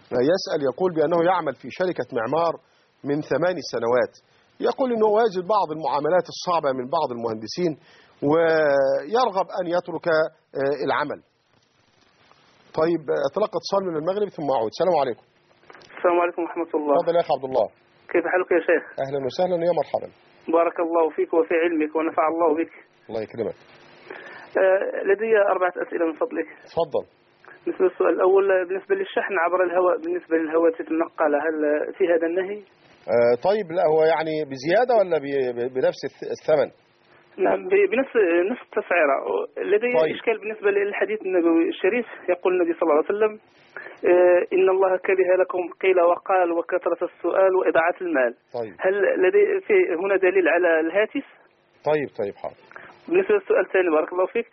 يسأل يقول بأنه يعمل في شركة معمار من 8 سنوات. يقول أنه يجد بعض المعاملات الصعبة من بعض المهندسين ويرغب أن يترك العمل. طيب أتلقى اتصال من المغرب ثم أعود. السلام عليكم. السلام عليكم ورحمة الله. تفضل يا أخي عبد الله. كيف حالك يا شيخ؟ أهلا وسهلا يا مرحبا. بارك الله فيك وفي علمك ونفع الله بك. الله يكرمك. لدي 4 أسئلة من فضلك. تفضل. بالنسبة للسؤال الأول، بالنسبة للشحن عبر الهواء بالنسبة للهواتف النقالة، هل في هذا النهي؟ طيب لا، هو يعني بزيادة ولا بنفس الثمن؟ نعم، بنفس التسعيرة. لدي طيب. إشكال بالنسبة للحديث النبوي الشريف. يقول النبي صلى الله عليه وسلم: إن الله كره لكم قيل وقال وكثرة السؤال وإضاعة المال. طيب. هل لدي هنا دليل على الهاتف؟ طيب حاضر. بالنسبة للسؤال الثاني بارك الله فيك،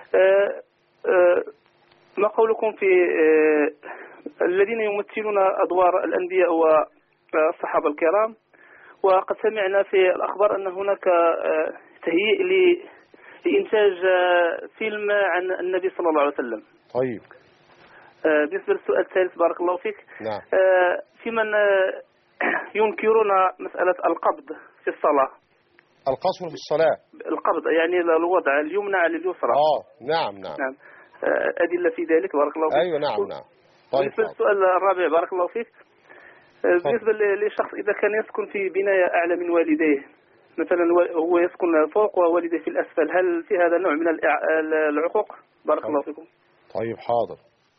ما قولكم في الذين يمثلون أدوار الأنبياء والصحابة الكرام؟ وقد سمعنا في الأخبار أن هناك تهيئ لإنتاج فيلم عن النبي صلى الله عليه وسلم. طيب. بالنسبة للسؤال الثالث بارك الله فيك، نعم. في من ينكرون مسألة القبض في الصلاة. القصر في الصلاة. القبض يعني الوضع اليمنى على اليسرى. نعم. أدلة في ذلك بارك الله فيك. أيوة نعم. طيب. بالنسبة للسؤال الرابع بارك الله فيك، بالنسبة للشخص إذا كان يسكن في بناية أعلى من والديه، مثلا هو يسكن فوق ووالديه في الأسفل، هل في هذا نوع من العقوق؟ بارك الله فيكم. طيب حاضر.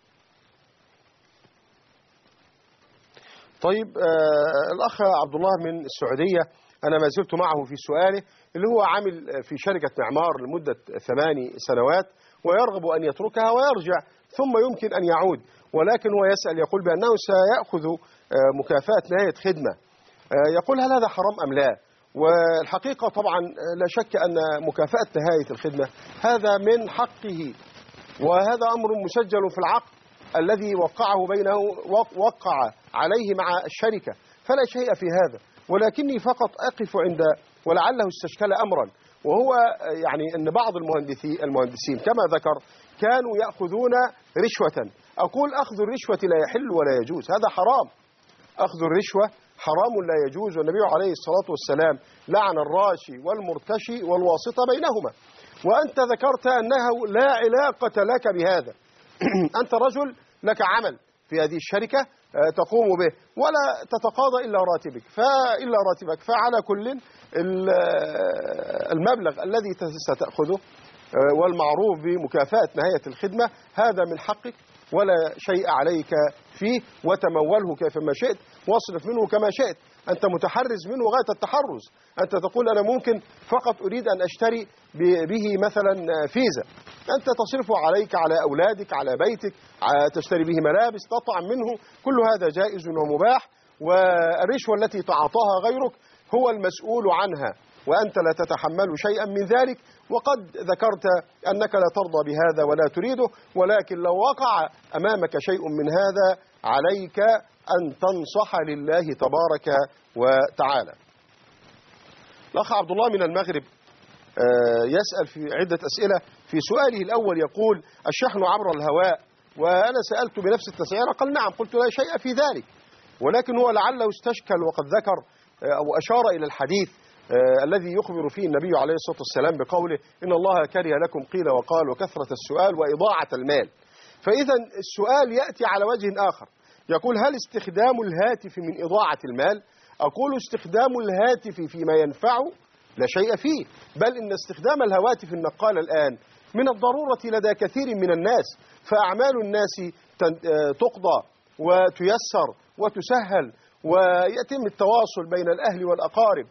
طيب الأخ عبد الله من السعودية، أنا ما زلت معه في سؤاله، اللي هو عامل في شركة معمار لمدة 8 سنوات ويرغب أن يتركها ويرجع ثم يمكن أن يعود، ولكن هو يسأل يقول بأنه سيأخذ مكافأة نهاية خدمة. يقول هل هذا حرام أم لا؟ والحقيقة طبعا لا شك أن مكافأة نهاية الخدمة هذا من حقه، وهذا أمر مسجل في العقد الذي وقع عليه مع الشركة، فلا شيء في هذا. ولكني فقط أقف عند ولعله استشكل أمرا، وهو يعني أن بعض المهندسين كما ذكر كانوا يأخذون رشوة. أقول أخذ الرشوة لا يحل ولا يجوز، هذا حرام. أخذ الرشوة حرام لا يجوز، والنبي عليه الصلاة والسلام لعن الراشي والمرتشي والواسطة بينهما. وأنت ذكرت أنه لا علاقة لك بهذا. أنت رجل لك عمل في هذه الشركة تقوم به ولا تتقاضى إلا راتبك، فعلى كل المبلغ الذي ستأخذه والمعروف بمكافأة نهاية الخدمة هذا من حقك ولا شيء عليك فيه، وتموله كيفما شئت واصرف منه كما شئت. أنت متحرز منه غاية التحرز. أنت تقول أنا ممكن فقط أريد أن أشتري به مثلا فيزا، أنت تصرفه عليك على أولادك على بيتك، تشتري به ملابس تطعم منه، كل هذا جائز ومباح. والرشوة التي تعاطاها غيرك هو المسؤول عنها وأنت لا تتحمل شيئا من ذلك. وقد ذكرت أنك لا ترضى بهذا ولا تريده، ولكن لو وقع أمامك شيء من هذا عليك أن تنصح لله تبارك وتعالى. الأخ عبد الله من المغرب يسأل في عدة أسئلة. في سؤاله الأول يقول الشحن عبر الهواء، وأنا سألت بنفس التسعيرة قال نعم، قلت لا شيء في ذلك، ولكن هو لعله استشكل وقد ذكر أو أشار إلى الحديث الذي يخبر فيه النبي عليه الصلاة والسلام بقوله إن الله كره لكم قيل وقال وكثرة السؤال وإضاعة المال. فإذا السؤال يأتي على وجه آخر، يقول هل استخدام الهاتف من إضاعة المال؟ أقول استخدام الهاتف فيما ينفع لا شيء فيه، بل إن استخدام الهواتف النقالة الآن من الضرورة لدى كثير من الناس، فأعمال الناس تقضى وتيسر وتسهل ويتم التواصل بين الأهل والأقارب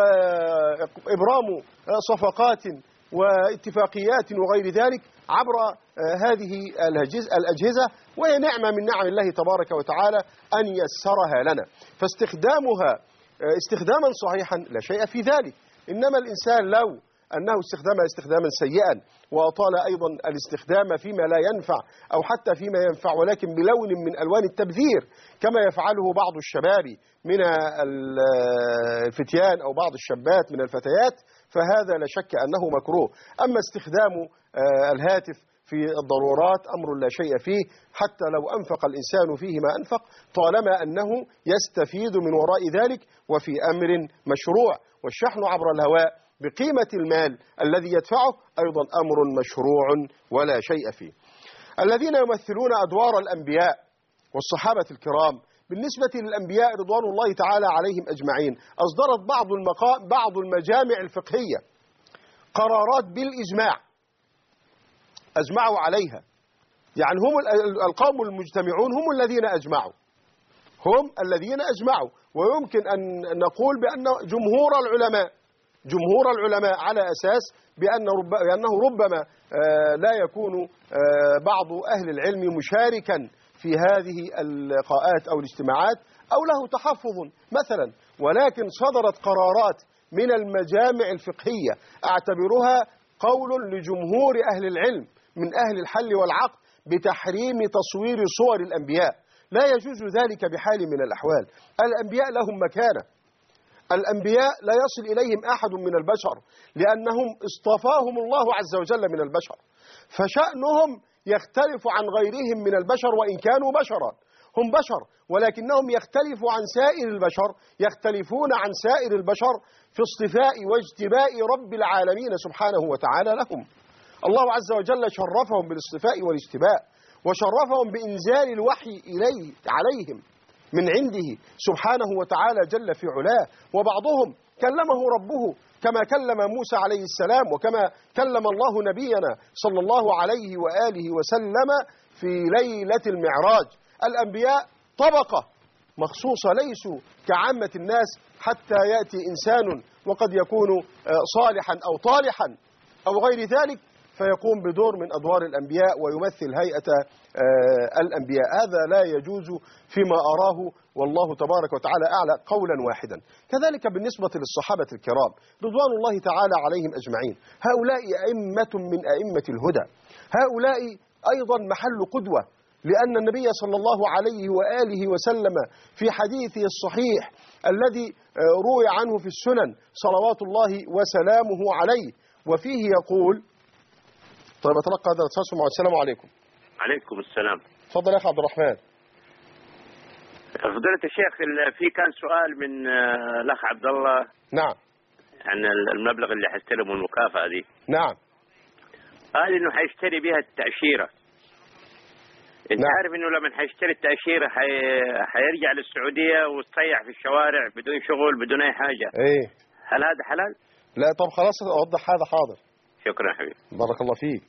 وإبرام صفقات واتفاقيات وغير ذلك عبر هذه الأجهزة، وهي نعمة من نعم الله تبارك وتعالى أن يسرها لنا، فاستخدامها استخداما صحيحا لا شيء في ذلك. إنما الإنسان لو أنه استخدمها استخداما سيئا وأطال أيضا الاستخدام فيما لا ينفع أو حتى فيما ينفع ولكن بلون من ألوان التبذير كما يفعله بعض الشباب من الفتيان أو بعض الشابات من الفتيات، فهذا لا شك أنه مكروه. أما استخدام الهاتف في الضرورات أمر لا شيء فيه، حتى لو أنفق الإنسان فيه ما أنفق طالما أنه يستفيد من وراء ذلك وفي أمر مشروع. والشحن عبر الهواء بقيمة المال الذي يدفعه أيضا أمر مشروع ولا شيء فيه. الذين يمثلون أدوار الأنبياء والصحابة الكرام، بالنسبة للأنبياء رضوان الله تعالى عليهم أجمعين، أصدرت بعض المجامع الفقهية قرارات بالإجماع، أجمعوا عليها. يعني هم القوم المجتمعون هم الذين أجمعوا، هم الذين أجمعوا. ويمكن أن نقول بأن جمهور العلماء على أساس بأنه ربما لا يكون بعض أهل العلم مشاركا في هذه اللقاءات أو الاجتماعات أو له تحفظ مثلا، ولكن صدرت قرارات من المجامع الفقهية أعتبرها قول لجمهور أهل العلم من أهل الحل والعقد بتحريم تصوير صور الأنبياء. لا يجوز ذلك بحال من الأحوال. الأنبياء لهم مكانة، الأنبياء لا يصل إليهم أحد من البشر لأنهم اصطفاهم الله عز وجل من البشر، فشأنهم يختلف عن غيرهم من البشر وإن كانوا بشرا، هم بشر ولكنهم يختلفوا عن سائر البشر، يختلفون عن سائر البشر في اصطفاء واجتباء رب العالمين سبحانه وتعالى لهم. الله عز وجل شرفهم بالاصطفاء والاجتباء، وشرفهم بإنزال الوحي عليهم من عنده سبحانه وتعالى جل في علاه. وبعضهم كلمه ربه كما كلم موسى عليه السلام، وكما كلم الله نبينا صلى الله عليه وآله وسلم في ليلة المعراج. الأنبياء طبقة مخصوصة، ليسوا كعامة الناس، حتى يأتي إنسان وقد يكون صالحا أو طالحا أو غير ذلك فيقوم بدور من أدوار الأنبياء ويمثل هيئة الأنبياء. هذا لا يجوز فيما أراه، والله تبارك وتعالى أعلى قولا واحدا. كذلك بالنسبة للصحابة الكرام رضوان الله تعالى عليهم أجمعين، هؤلاء أئمة من أئمة الهدى، هؤلاء أيضا محل قدوة، لأن النبي صلى الله عليه وآله وسلم في حديثه الصحيح الذي روي عنه في السنن صلوات الله وسلامه عليه، وفيه يقول. طيب أتلقى هذا الاتصال. السلام عليكم. عليكم السلام. تفضل يا أخي عبد الرحمن. فضيلة الشيخ، في كان سؤال من الأخ عبد الله. نعم. عن المبلغ اللي حيستلمه المكافأة دي. نعم. قال إنه حيشتري بها التأشيرة. أنت نعم. عارف إنه لما حيشتري التأشيرة حيرجع للسعودية ويصيح في الشوارع بدون شغل بدون أي حاجة. إيه. هل هذا حلال؟ لا طب خلاص أوضح هذا. حاضر. شكرا يا حبيبي. بارك الله فيك.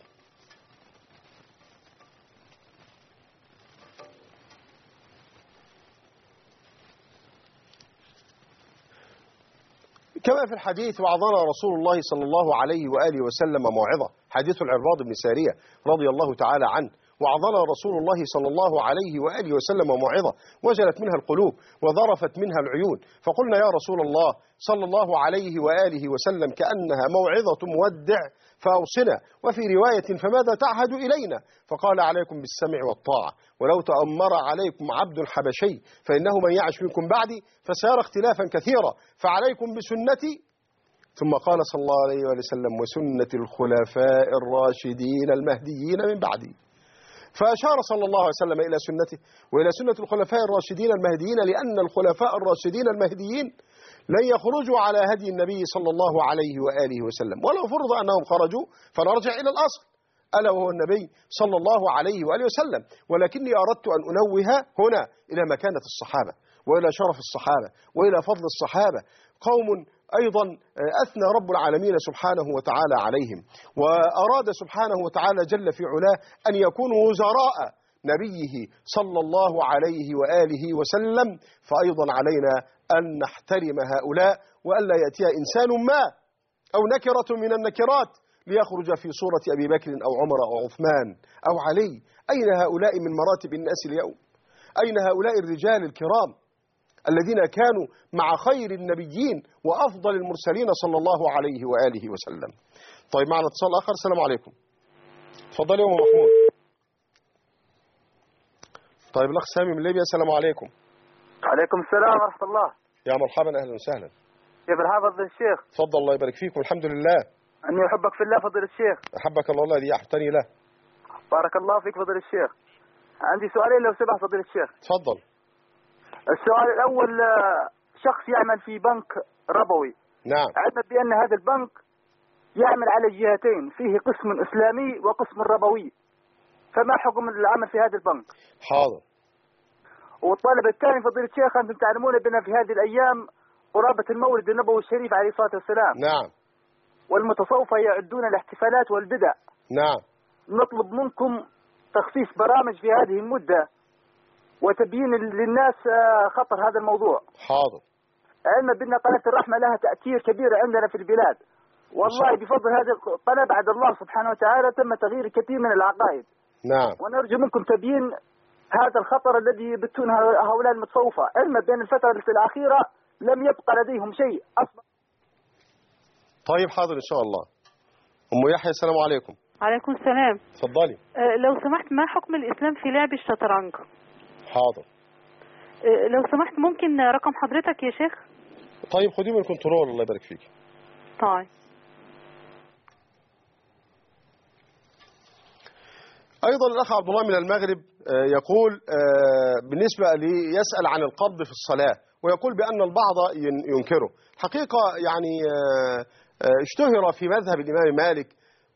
كما في الحديث وعظنا رسول الله صلى الله عليه وآله وسلم موعظة، حديث العرباض بن سارية رضي الله تعالى عنه، وعظنا رسول الله صلى الله عليه وآله وسلم موعظة وجلت منها القلوب وذرفت منها العيون، فقلنا يا رسول الله صلى الله عليه وآله وسلم كأنها موعظة مودع فأوصنا، وفي رواية فماذا تعهد إلينا؟ فقال عليكم بالسمع والطاعة، ولو تأمر عليكم عبد حبشي فإنه من يعش منكم بعدي فسيرى اختلافا كثيرا، فعليكم بسنتي. ثم قال صلى الله عليه وسلم وسنة الخلفاء الراشدين المهديين من بعدي. فأشار صلى الله عليه وسلم إلى سنته وإلى سنة الخلفاء الراشدين المهديين، لأن الخلفاء الراشدين المهديين لن يخرجوا على هدي النبي صلى الله عليه وآله وسلم، ولو فرض أنهم خرجوا فنرجع إلى الأصل ألا وهو النبي صلى الله عليه وآله وسلم. ولكني أردت أن أنوه هنا إلى مكانة الصحابة وإلى شرف الصحابة وإلى فضل الصحابة، قوم أيضا أثنى رب العالمين سبحانه وتعالى عليهم، وأراد سبحانه وتعالى جل في علاه أن يكونوا وزراء نبيه صلى الله عليه وآله وسلم. فأيضا علينا أن نحترم هؤلاء، وألا يأتي إنسان ما أو نكرة من النكرات ليخرج في صورة أبي بكر أو عمر أو عثمان أو علي. أين هؤلاء من مراتب الناس اليوم؟ أين هؤلاء الرجال الكرام الذين كانوا مع خير النبيين وأفضل المرسلين صلى الله عليه وآله وسلم؟ طيب معنا اتصال آخر. السلام عليكم. تفضل يا أم محمود. طيب الأخ سامي من ليبيا. السلام عليكم. عليكم السلام ورحمة الله. يا مرحبا، أهلا وسهلا. كيف الحال فضيلة الشيخ؟ تفضل الله يبارك فيكم. الحمد لله. أني أحبك في الله فضيلة الشيخ. أحبك الله الذي أحبتني له. بارك الله فيك فضيلة الشيخ. عندي سؤالين لو سمحت فضيلة الشيخ. تفضل. السؤال الأول، شخص يعمل في بنك ربوي. نعم. علما بأن هذا البنك يعمل على جهتين، فيه قسم إسلامي وقسم ربوي، فما حكم العمل في هذا البنك؟ حاضر. والطالب الثاني فضيلة الشيخ، أنتم تعلمون بأن في هذه الأيام قرابة المولد النبوي الشريف عليه الصلاة والسلام. نعم. والمتصوفة يعدون الاحتفالات والبدع. نعم. نطلب منكم تخصيص برامج في هذه المدة وتبيين للناس خطر هذا الموضوع. حاضر. علما بأن قناة الرحمة لها تأثير كبير عندنا في البلاد، والله بفضل هذه القناة بعد الله سبحانه وتعالى تم تغيير كثير من العقائد. نعم. ونرجو منكم تبيين هذا الخطر الذي يبثون هؤلاء المتصوفة، علما بأن الفترة الأخيرة لم يبقى لديهم شيء أصلا. طيب حاضر إن شاء الله. أم يحيى السلام عليكم. عليكم السلام. تفضلي. لو سمحت، ما حكم الإسلام في لعب الشطرنج؟ حاضر. لو سمحت ممكن رقم حضرتك يا شيخ؟ طيب خديه من الكنترول الله يبارك فيك. طيب. أيضا الأخ عبد الله من المغرب يقول بالنسبة يسأل عن القبض في الصلاة، ويقول بأن البعض ينكره. حقيقة يعني اشتهر في مذهب الإمام مالك،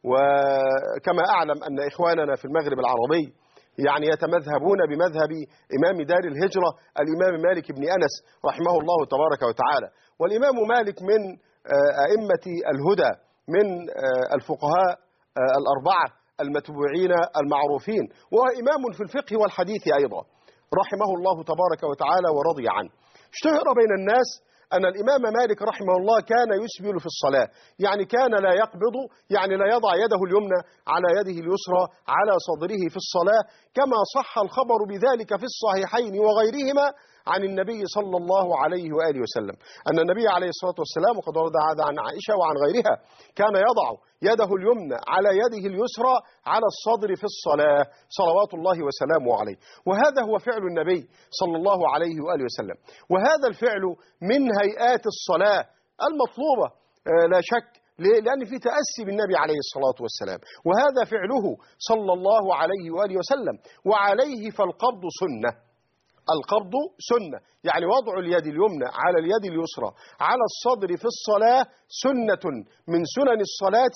وكما أعلم أن إخواننا في المغرب العربي يعني يتمذهبون بمذهب إمام دار الهجرة الإمام مالك بن أنس رحمه الله تبارك وتعالى. والإمام مالك من أئمة الهدى، من الفقهاء الأربعة المتبوعين المعروفين، وهو إمام في الفقه والحديث أيضا رحمه الله تبارك وتعالى ورضي عنه. اشتهر بين الناس أن الإمام مالك رحمه الله كان يسبل في الصلاة، يعني كان لا يقبض، يعني لا يضع يده اليمنى على يده اليسرى على صدره في الصلاة، كما صح الخبر بذلك في الصحيحين وغيرهما عن النبي صلى الله عليه وآله وسلم، أن النبي عليه الصلاة والسلام، وقد ورد هذا عن عائشة وعن غيرها، كان يضع يده اليمنى على يده اليسرى على الصدر في الصلاة صلوات الله وسلامه عليه. وهذا هو فعل النبي صلى الله عليه وآله وسلم، وهذا الفعل من هيئات الصلاة المطلوبة لا شك، لأن في تأسي بالنبي عليه الصلاة والسلام، وهذا فعله صلى الله عليه وآله وسلم. وعليه فالقبض سنة. القبض سنة، يعني وضع اليد اليمنى على اليد اليسرى على الصدر في الصلاة سنة من سنن الصلاة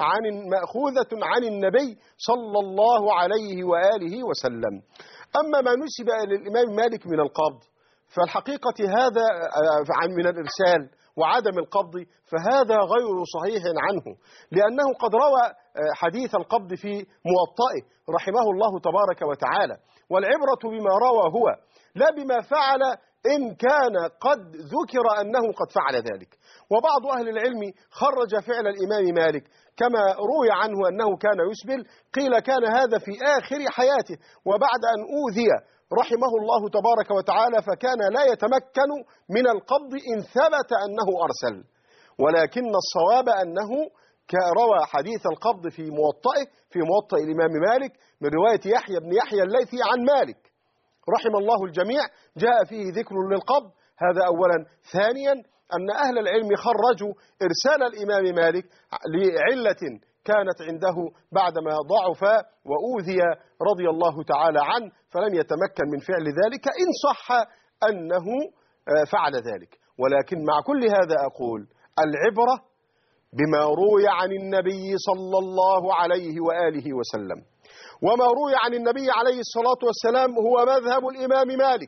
مأخوذة عن النبي صلى الله عليه وآله وسلم. أما ما نسب للإمام مالك من القبض، فالحقيقة هذا من الإرسال وعدم القبض، فهذا غير صحيح عنه، لأنه قد روى حديث القبض في موطئه رحمه الله تبارك وتعالى. والعبرة بما روى هو لا بما فعل، إن كان قد ذكر أنه قد فعل ذلك. وبعض أهل العلم خرج فعل الإمام مالك كما روي عنه أنه كان يسبل، قيل كان هذا في آخر حياته وبعد أن أوذي رحمه الله تبارك وتعالى، فكان لا يتمكن من القبض إن ثبت أنه أرسل. ولكن الصواب أنه روى حديث القبض في موطئ الإمام مالك من رواية يحيى بن يحيى الليثي عن مالك رحم الله الجميع، جاء فيه ذكر للقبض. هذا أولا. ثانيا أن أهل العلم خرجوا إرسال الإمام مالك لعلة كانت عنده بعدما ضعف وأوذي رضي الله تعالى عنه، فلم يتمكن من فعل ذلك إن صح أنه فعل ذلك. ولكن مع كل هذا أقول العبرة بما روي عن النبي صلى الله عليه وآله وسلم. وما روي عن النبي عليه الصلاة والسلام هو مذهب الإمام مالك،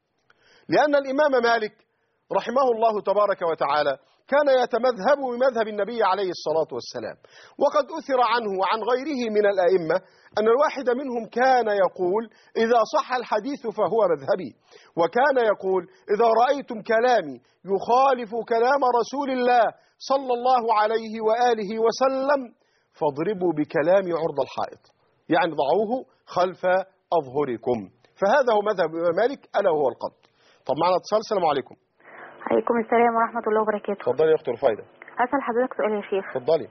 لأن الإمام مالك رحمه الله تبارك وتعالى كان يتمذهب بمذهب النبي عليه الصلاة والسلام. وقد أثر عنه وعن غيره من الأئمة أن الواحد منهم كان يقول إذا صح الحديث فهو مذهبي، وكان يقول إذا رأيتم كلامي يخالف كلام رسول الله صلى الله عليه وآله وسلم فاضربوا بكلامي عرض الحائط، يعني ضعوه خلف أظهركم. فهذا هو مذهب الإمام مالك ألا وهو القبض. طب معنا اتصال. السلام عليكم. عليكم السلام ورحمة الله وبركاته. اتفضلي يا أخت رفايدة. أسأل حضرتك سؤال يا شيخ. اتفضلي.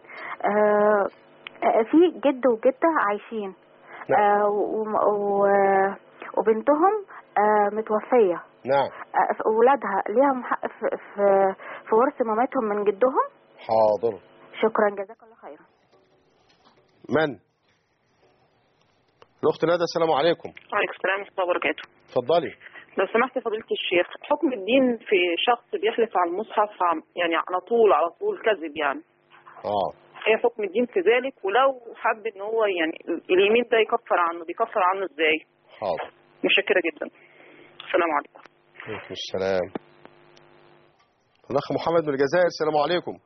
في جد وجدة عايشين. نعم. وبنتهم متوفية. نعم. أولادها ليهم حق في ورث مامتهم من جدهم؟ حاضر. شكرا جزاك الله خيرا. من؟ الأخت ندى السلام عليكم. وعليكم السلام ورحمة الله وبركاته. اتفضلي. لو سمحت فضيلة الشيخ، حكم الدين في شخص بيحلف على المصحف يعني على طول كذب يعني. ايه حكم الدين في ذلك؟ ولو حب ان هو يعني اليمين ده بيكفر عنه ازاي؟ حاضر. متشكرة جدا. السلام عليكم. وعليكم السلام. الأخ محمد من الجزائر السلام عليكم.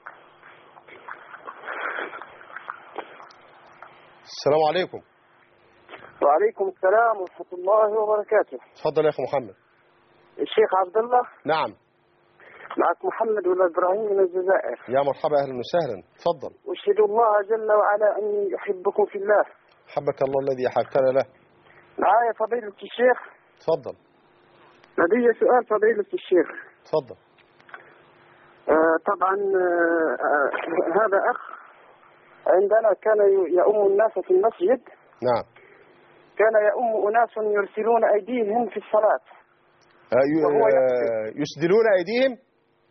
السلام عليكم. وعليكم السلام ورحمة الله وبركاته. تفضل يا أخي محمد. الشيخ عبد الله. نعم. معك محمد ولا إبراهيم من الجزائر. يا مرحبا أهلا وسهلا. تفضل. أشهد الله جل وعلا أني أحبكم في الله. حبك الله الذي أحببتنا له. معايا فضيلة الشيخ. تفضل. لدي سؤال فضيلة الشيخ. تفضل. طبعا هذا أخ عندنا كان يؤم الناس في المسجد. نعم. كان يؤم أناس يرسلون أيديهم في الصلاة. يسدلون أيديهم؟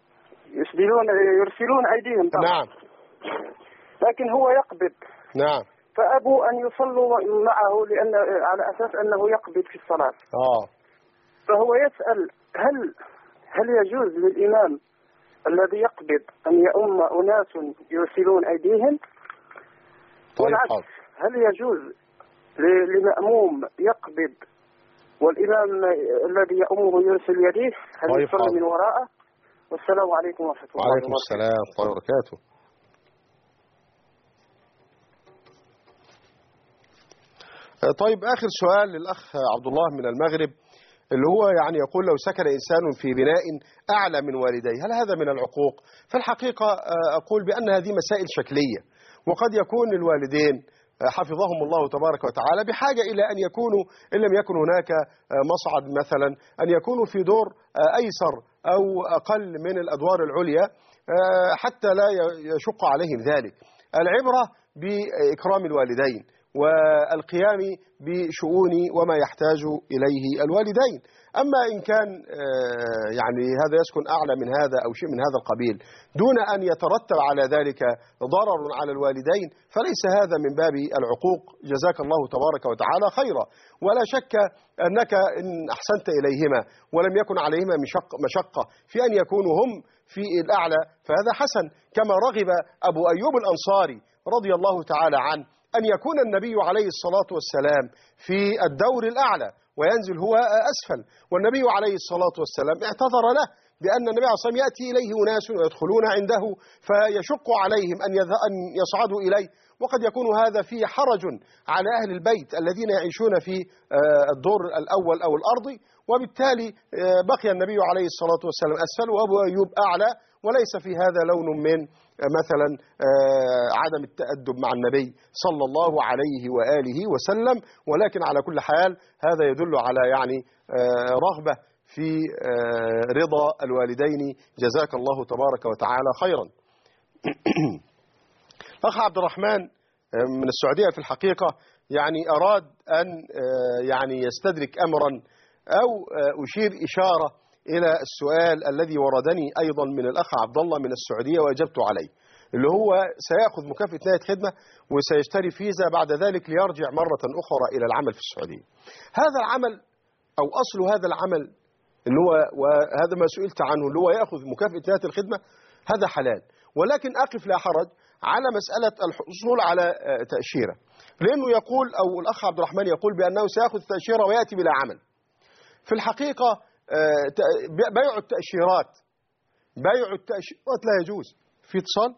يرسلون أيديهم طبعا. نعم. لكن هو يقبض. نعم. فأبوا أن يصلوا معه لأن على أساس أنه يقبض في الصلاة. فهو يسأل هل يجوز للإمام الذي يقبض أن يؤم أناس يرسلون أيديهم؟ طيب. هل يجوز لمأموم يقبض والإمام الذي يؤمه يرسل يديه؟ هل طيب يصلي من وراءه؟ والسلام عليكم ورحمة الله وعليكم السلام ورحمة الله وبركاته. طيب آخر سؤال للأخ عبد الله من المغرب، اللي هو يعني يقول لو سكن إنسان في بناء أعلى من والديه هل هذا من العقوق؟ في الحقيقة أقول بأن هذه مسائل شكلية، وقد يكون الوالدين حفظهم الله تبارك وتعالى بحاجة إلى أن يكونوا إن لم يكن هناك مصعد مثلا أن يكونوا في دور أيسر أو أقل من الأدوار العليا حتى لا يشق عليهم ذلك. العبرة بإكرام الوالدين والقيام بشؤون وما يحتاج إليه الوالدين. أما إن كان يعني هذا يسكن أعلى من هذا أو شيء من هذا القبيل دون أن يترتب على ذلك ضرر على الوالدين فليس هذا من باب العقوق. جزاك الله تبارك وتعالى خيرا. ولا شك أنك إن أحسنت إليهما ولم يكن عليهما مشقة في أن يكونوا هم في الأعلى فهذا حسن، كما رغب أبو أيوب الأنصاري رضي الله تعالى عنه أن يكون النبي عليه الصلاة والسلام في الدور الأعلى وينزل هو أسفل، والنبي عليه الصلاة والسلام اعتذر له بأن النبي عليه الصلاة والسلام يأتي إليه أناس ويدخلون عنده فيشق عليهم أن يصعدوا إليه، وقد يكون هذا فيه حرج على أهل البيت الذين يعيشون في الدور الأول أو الأرضي، وبالتالي بقي النبي عليه الصلاة والسلام أسفل وأبو أيوب أعلى، وليس في هذا لون من مثلا عدم التأدب مع النبي صلى الله عليه وآله وسلم، ولكن على كل حال هذا يدل على يعني رغبة في رضا الوالدين. جزاك الله تبارك وتعالى خيرا. أخ عبد الرحمن من السعودية في الحقيقة يعني أراد أن يعني يستدرك أمرا أو أشير إشارة إلى السؤال الذي وردني أيضا من الأخ عبد الله من السعودية وأجبت عليه، اللي هو سيأخذ مكافأة نهاية خدمة وسيشتري فيزا بعد ذلك ليرجع مرة أخرى إلى العمل في السعودية. هذا العمل أو أصل هذا العمل اللي هو وهذا ما سئلت عنه اللي هو يأخذ مكافأة نهاية الخدمة هذا حلال، ولكن أقف لا حرج على مسألة الحصول على تأشيرة، لأنه يقول أو الأخ عبد الرحمن يقول بأنه سيأخذ تأشيرة ويأتي بلا عمل. في الحقيقة بيع التأشيرات لا يجوز. في اتصال.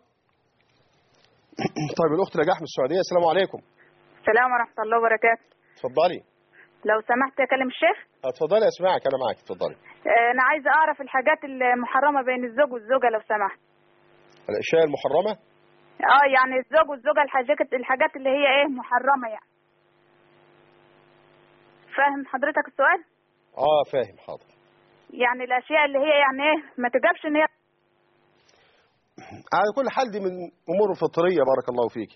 طيب الأخت نجاح من السعودية السلام عليكم. السلام ورحمة الله وبركاته. اتفضلي. لو سمحت أكلم الشيخ؟ اتفضلي أسمعك أنا معك اتفضلي. أنا عايزة أعرف الحاجات المحرمة بين الزوج والزوجة لو سمحت. الأشياء المحرمة؟ يعني الزوج والزوجة الحاجات اللي هي إيه محرمة يعني. فاهم حضرتك السؤال؟ فاهم حاضر. يعني الأشياء اللي هي يعني إيه ما تجابش إن هي على كل حال دي من أمور فطرية. بارك الله فيك.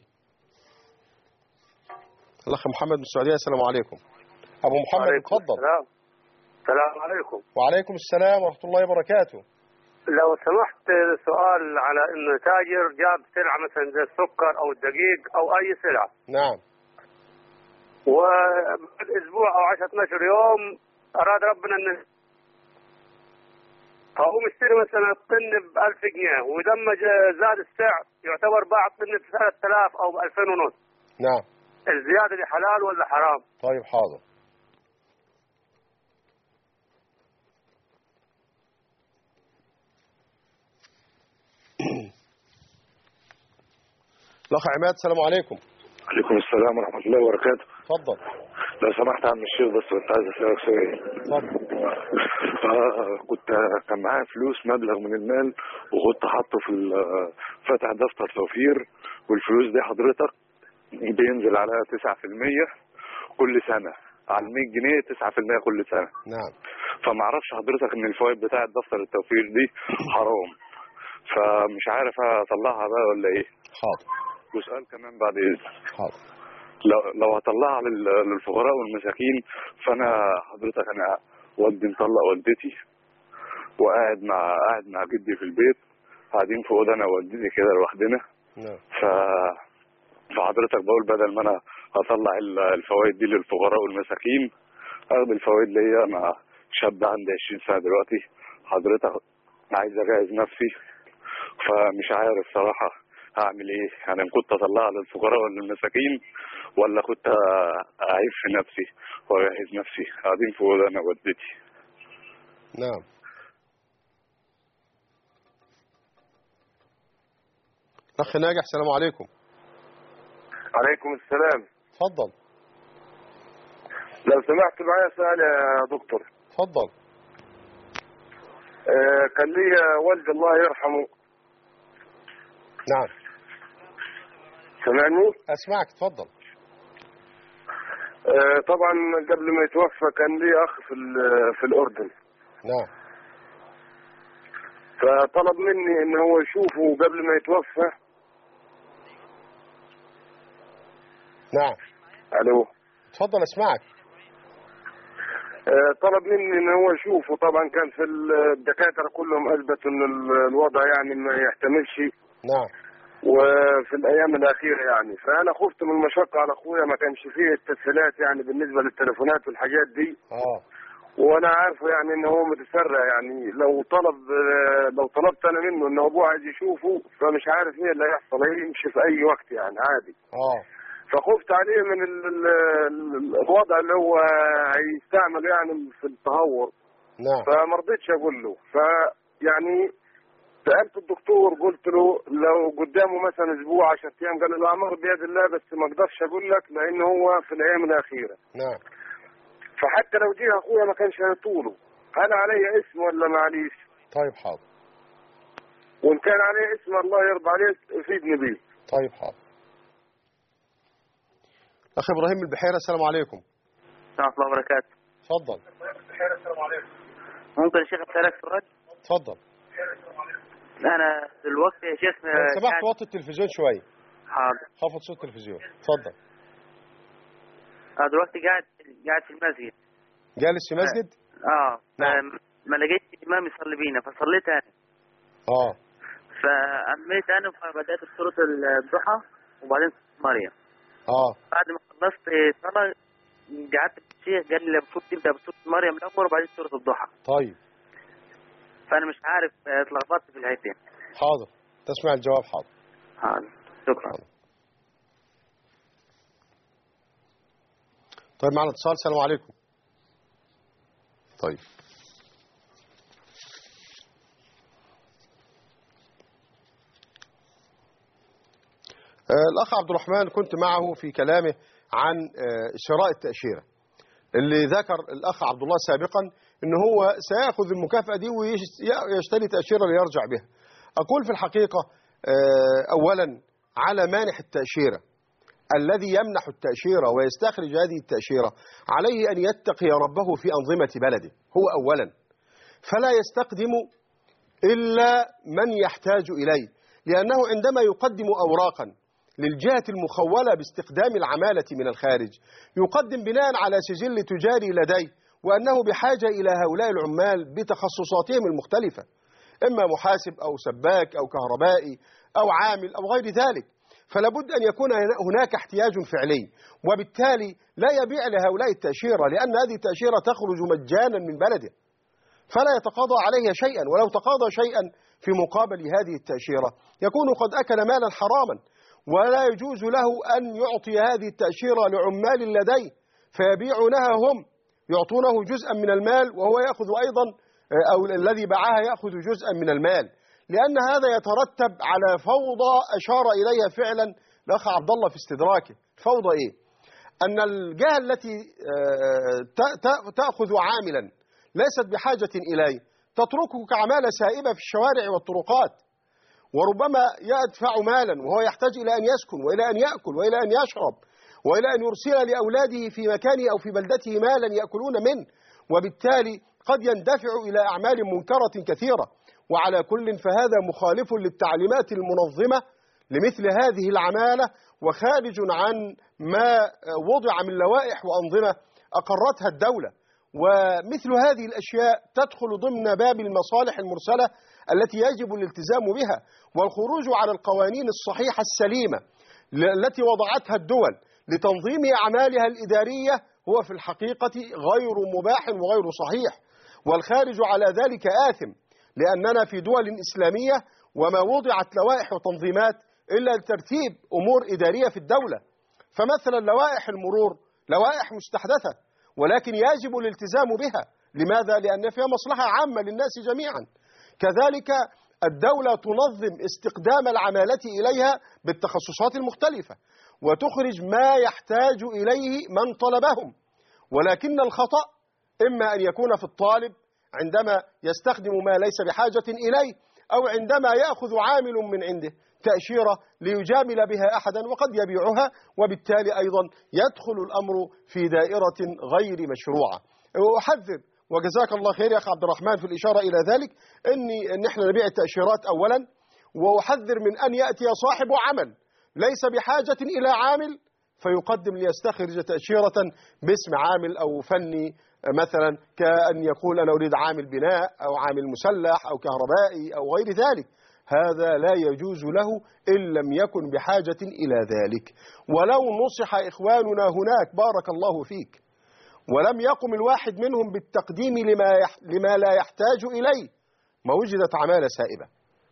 الأخ محمد من السعودية السلام عليكم. أبو محمد اتفضل. السلام عليكم. وعليكم السلام ورحمة الله وبركاته. لو سمحت سؤال على إنه تاجر جاب سلعة مثلا زي السكر أو الدقيق أو أي سلعة. نعم. وبعد اسبوع او 10 12 يوم اراد ربنا ان هو مشتري مثلا الطن ب 1000 جنيه، ولما زاد السعر يعتبر باع الطن ب 3000 او ب 2500. نعم. الزياده دي حلال ولا حرام؟ طيب حاضر. الأخ عماد السلام عليكم. عليكم السلام ورحمة الله وبركاته. اتفضل. لو سمحت يا عم الشيخ بس كنت عايز أسألك سؤال. اتفضل. كان معايا فلوس مبلغ من المال وكنت حاطه في فاتح دفتر توفير، والفلوس دي حضرتك بينزل عليها 9% كل سنة على 100 جنيه 9% كل سنة. نعم. فما اعرفش حضرتك ان الفوائد بتاعة دفتر التوفير دي حرام، فمش عارف اطلعها بقى ولا ايه. حاضر. وسؤال كمان بعد اذنك. حاضر. لو هطلعها للفقراء والمساكين، فانا حضرتك انا والدي مطلق والدتي وقاعد مع جدي في البيت، قاعدين في اوضه انا ووالدتي كده لوحدنا. نعم. فحضرتك بقول بدل ما انا هطلع الفوائد دي للفقراء والمساكين، اخد الفوائد ليا. انا شاب عندي 20 سنه دلوقتي، حضرتك عايز اجهز نفسي، فمش عارف صراحه هعمل ايه. يعني كنت اطلعها للفقراء ولا للمساكين، ولا كنت اعيب في نفسي واجهز نفسي قاعدين في اوضه انا ووالدتي. نعم. اخ ناجح السلام عليكم. عليكم السلام. اتفضل. لو سمحت معايا سؤال يا دكتور. اتفضل. كان لي والدي الله يرحمه. نعم. سمعني؟ اسمعك اتفضل. طبعا قبل ما يتوفى كان لي اخ في الاردن. نعم. فطلب مني ان هو يشوفه قبل ما يتوفى. نعم. الو. اتفضل اسمعك. طلب مني ان هو يشوفه، طبعا كان في الدكاتره كلهم اثبتوا ان الوضع يعني ما يحتملش. نعم. وفي الايام الاخيره يعني، فانا خفت من المشقه على اخويا، ما كانش فيه التسهيلات يعني بالنسبه للتليفونات والحاجات دي. وانا عارفه يعني ان هو متسرع، يعني لو طلبت انا منه ان ابوه عايز يشوفه، فمش عارف ايه اللي هيحصل، يمشي في اي وقت يعني عادي. فخفت عليه من الوضع اللي هو هيستعمل يعني في التهور. نعم. فما رضيتش اقول له، فيعني سالت الدكتور قلت له لو قدامه مثلا اسبوع 10 ايام، قال لي الاعمار بيد الله، بس ما اقدرش اقول لك لان هو في الايام الاخيره. نعم. فحتى لو جه اخويا ما كانش هيطوله، هل علي اسم ولا معليش؟ طيب حاضر. وان كان عليه اسم الله يرضى عليه يفيدني بيه. طيب حاضر. اخ ابراهيم البحيره السلام عليكم. ورحمه الله وبركاته. اتفضل. السلام عليكم. ممكن يا شيخ اسالك سؤال؟ اتفضل. انا دلوقتي يا شيخ لو سمحت وطي التلفزيون شويه. حاضر. خفض صوت التلفزيون. اتفضل. انا دلوقتي قاعد في المسجد. جالس في مسجد؟ نعم. ما لقيتش امام يصلي بينا فصليت انا. فأميت انا فبدات بسوره الضحى وبعدين مريم. بعد ما خلصت صلاه قعدت الشيخ قال لي المفروض تبدا بسوره مريم الاول وبعدين سوره الضحى. طيب. فانا مش عارف اتلخبطت في الحتتين. حاضر. تسمع الجواب. حاضر. شكرا. طيب معنا اتصال. السلام عليكم. طيب. الأخ عبد الرحمن كنت معه في كلامه عن شراء التأشيرة اللي ذكر الأخ عبد الله سابقا إن هو سيأخذ المكافأة دي ويشتري تأشيرة ليرجع بها. أقول في الحقيقة أولا على مانح التأشيرة الذي يمنح التأشيرة ويستخرج هذه التأشيرة عليه أن يتقي ربه في أنظمة بلده هو أولا، فلا يستقدم إلا من يحتاج إليه، لأنه عندما يقدم أوراقا للجهة المخولة باستخدام العمالة من الخارج يقدم بناء على سجل تجاري لديه، وأنه بحاجة إلى هؤلاء العمال بتخصصاتهم المختلفة، إما محاسب أو سباك أو كهربائي أو عامل أو غير ذلك. فلا بد أن يكون هناك احتياج فعلي، وبالتالي لا يبيع لهؤلاء التأشيرة، لأن هذه التأشيرة تخرج مجانا من بلده فلا يتقاضى عليها شيئا، ولو تقاضى شيئا في مقابل هذه التأشيرة يكون قد أكل مالا حراما، ولا يجوز له أن يعطي هذه التأشيرة لعمال لديه فيبيعونها هم، يعطونه جزءا من المال وهو يأخذ أيضا، أو الذي باعها يأخذ جزءا من المال، لأن هذا يترتب على فوضى أشار إليها فعلا الأخ عبد الله في استدراكه. فوضى إيه؟ أن الجهة التي تأخذ عاملا ليست بحاجة إليه تتركه كعمالة سائبة في الشوارع والطرقات، وربما يدفع مالا وهو يحتاج إلى أن يسكن وإلى أن يأكل وإلى أن يشرب وإلى أن يرسل لأولاده في مكانه أو في بلدته مالا يأكلون منه، وبالتالي قد يندفع إلى أعمال منكرة كثيرة. وعلى كل فهذا مخالف للتعليمات المنظمة لمثل هذه العمالة، وخارج عن ما وضع من لوائح وأنظمة أقرتها الدولة. ومثل هذه الأشياء تدخل ضمن باب المصالح المرسلة التي يجب الالتزام بها، والخروج على القوانين الصحيحة السليمة التي وضعتها الدول لتنظيم أعمالها الإدارية هو في الحقيقة غير مباح وغير صحيح، والخارج على ذلك آثم، لأننا في دول إسلامية وما وضعت لوائح وتنظيمات إلا لترتيب أمور إدارية في الدولة. فمثلا لوائح المرور لوائح مستحدثة، ولكن يجب الالتزام بها. لماذا؟ لأن فيها مصلحة عامة للناس جميعا. كذلك الدولة تنظم استقدام العمالة إليها بالتخصصات المختلفة وتخرج ما يحتاج إليه من طلبهم، ولكن الخطأ إما أن يكون في الطالب عندما يستخدم ما ليس بحاجة إليه، أو عندما يأخذ عامل من عنده تأشيرة ليجامل بها أحدا وقد يبيعها، وبالتالي أيضا يدخل الأمر في دائرة غير مشروعة. وأحذر، وجزاك الله خير يا أخي عبد الرحمن في الإشارة إلى ذلك، أن احنا نبيع التأشيرات أولا، وأحذر من أن يأتي صاحب عمل ليس بحاجة إلى عامل فيقدم ليستخرج تأشيرة باسم عامل أو فني، مثلا كأن يقول أنا أريد عامل بناء أو عامل مسلح أو كهربائي أو غير ذلك. هذا لا يجوز له إن لم يكن بحاجة إلى ذلك. ولو نصح إخواننا هناك بارك الله فيك ولم يقم الواحد منهم بالتقديم لما لا يحتاج إليه ما وجدت عمالة سائبة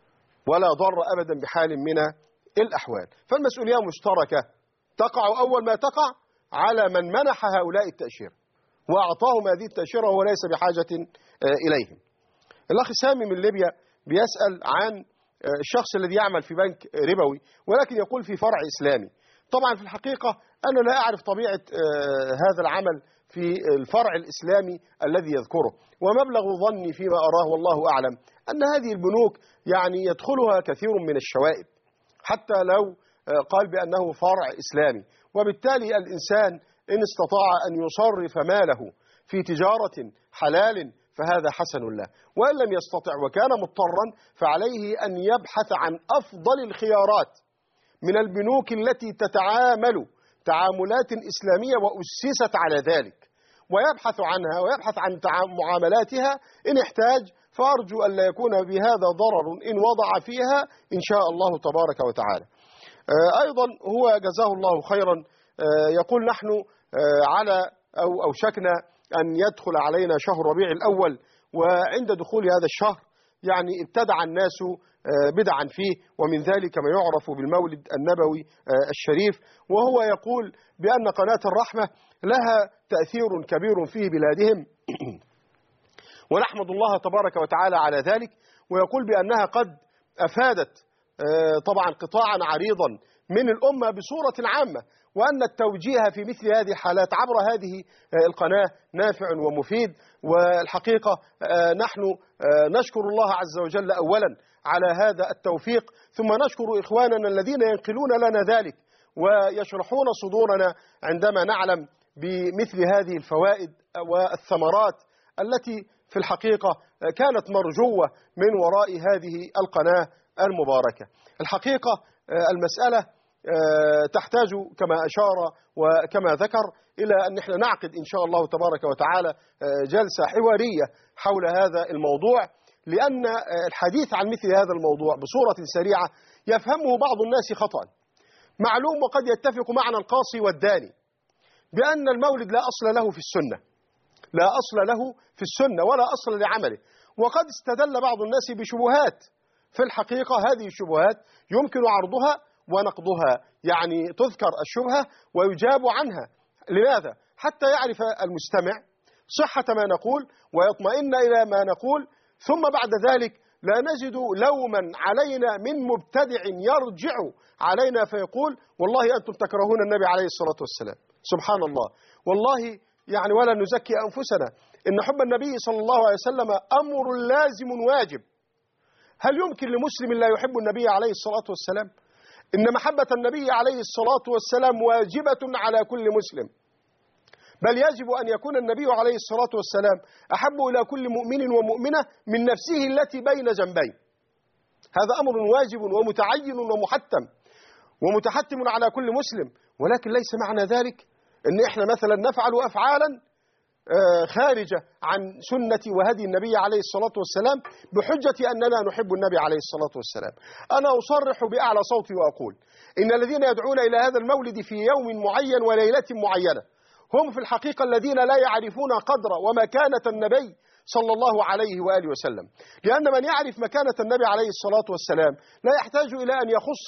ولا ضر أبدا بحال من الأحوال. فالمسؤولية مشتركة تقع أول ما تقع على من منح هؤلاء التأشيرة وأعطاهم هذه التأشيرة وهو ليس بحاجة إليهم. الأخ سامي من ليبيا بيسأل عن الشخص الذي يعمل في بنك ربوي ولكن يقول في فرع إسلامي. طبعا في الحقيقة أنا لا أعرف طبيعة هذا العمل في الفرع الإسلامي الذي يذكره، ومبلغ ظني فيما أراه والله أعلم أن هذه البنوك يعني يدخلها كثير من الشوائب حتى لو قال بأنه فرع إسلامي، وبالتالي الإنسان إن استطاع أن يصرف ماله في تجارة حلال فهذا حسن له، وإن لم يستطع وكان مضطرا فعليه أن يبحث عن أفضل الخيارات من البنوك التي تتعامل تعاملات إسلامية وأسست على ذلك، ويبحث عنها ويبحث عن معاملاتها إن احتاج، فأرجو أن لا يكون بهذا ضرر إن وضع فيها إن شاء الله تبارك وتعالى. أيضا هو جزاه الله خيرا يقول نحن على أو أوشكنا أن يدخل علينا شهر ربيع الأول، وعند دخول هذا الشهر يعني ابتدع الناس بدعا فيه، ومن ذلك ما يعرف بالمولد النبوي الشريف، وهو يقول بأن قناة الرحمة لها تأثير كبير في بلادهم ونحمد الله تبارك وتعالى على ذلك، ويقول بأنها قد أفادت طبعا قطاعا عريضا من الأمة بصورة عامة، وأن التوجيه في مثل هذه الحالات عبر هذه القناة نافع ومفيد. والحقيقة نحن نشكر الله عز وجل أولا على هذا التوفيق، ثم نشكر إخواننا الذين ينقلون لنا ذلك ويشرحون صدورنا عندما نعلم بمثل هذه الفوائد والثمرات التي في الحقيقة كانت مرجوة من وراء هذه القناة المباركة. الحقيقة المسألة تحتاج كما أشار وكما ذكر إلى أن نحن نعقد إن شاء الله تبارك وتعالى جلسة حوارية حول هذا الموضوع، لأن الحديث عن مثل هذا الموضوع بصورة سريعة يفهمه بعض الناس خطأ، معلوم وقد يتفق معنا القاصي والداني بأن المولد لا أصل له في السنة، لا أصل له في السنة ولا أصل لعمله. وقد استدل بعض الناس بشبهات، في الحقيقة هذه الشبهات يمكن عرضها ونقضها، يعني تذكر الشبهة ويجاب عنها. لماذا؟ حتى يعرف المستمع صحة ما نقول ويطمئن إلى ما نقول، ثم بعد ذلك لا نجد لوما علينا من مبتدع يرجع علينا فيقول والله أنتم تكرهون النبي عليه الصلاة والسلام. سبحان الله، والله يعني ولا نزكي أنفسنا، إن حب النبي صلى الله عليه وسلم أمر لازم واجب. هل يمكن لمسلم لا يحب النبي عليه الصلاة والسلام؟ إن محبة النبي عليه الصلاة والسلام واجبة على كل مسلم، بل يجب أن يكون النبي عليه الصلاة والسلام أحب إلى كل مؤمن ومؤمنة من نفسه التي بين جنبيه. هذا أمر واجب ومتعين ومحتم ومتحتم على كل مسلم، ولكن ليس معنى ذلك أن إحنا مثلا نفعل أفعالا خارجة عن سنة وهدي النبي عليه الصلاة والسلام بحجة أننا نحب النبي عليه الصلاة والسلام. أنا أصرح بأعلى صوتي وأقول إن الذين يدعون إلى هذا المولد في يوم معين وليلة معينة هم في الحقيقة الذين لا يعرفون قدر ومكانة النبي صلى الله عليه وآله وسلم، لأن من يعرف مكانة النبي عليه الصلاة والسلام لا يحتاج إلى أن يخص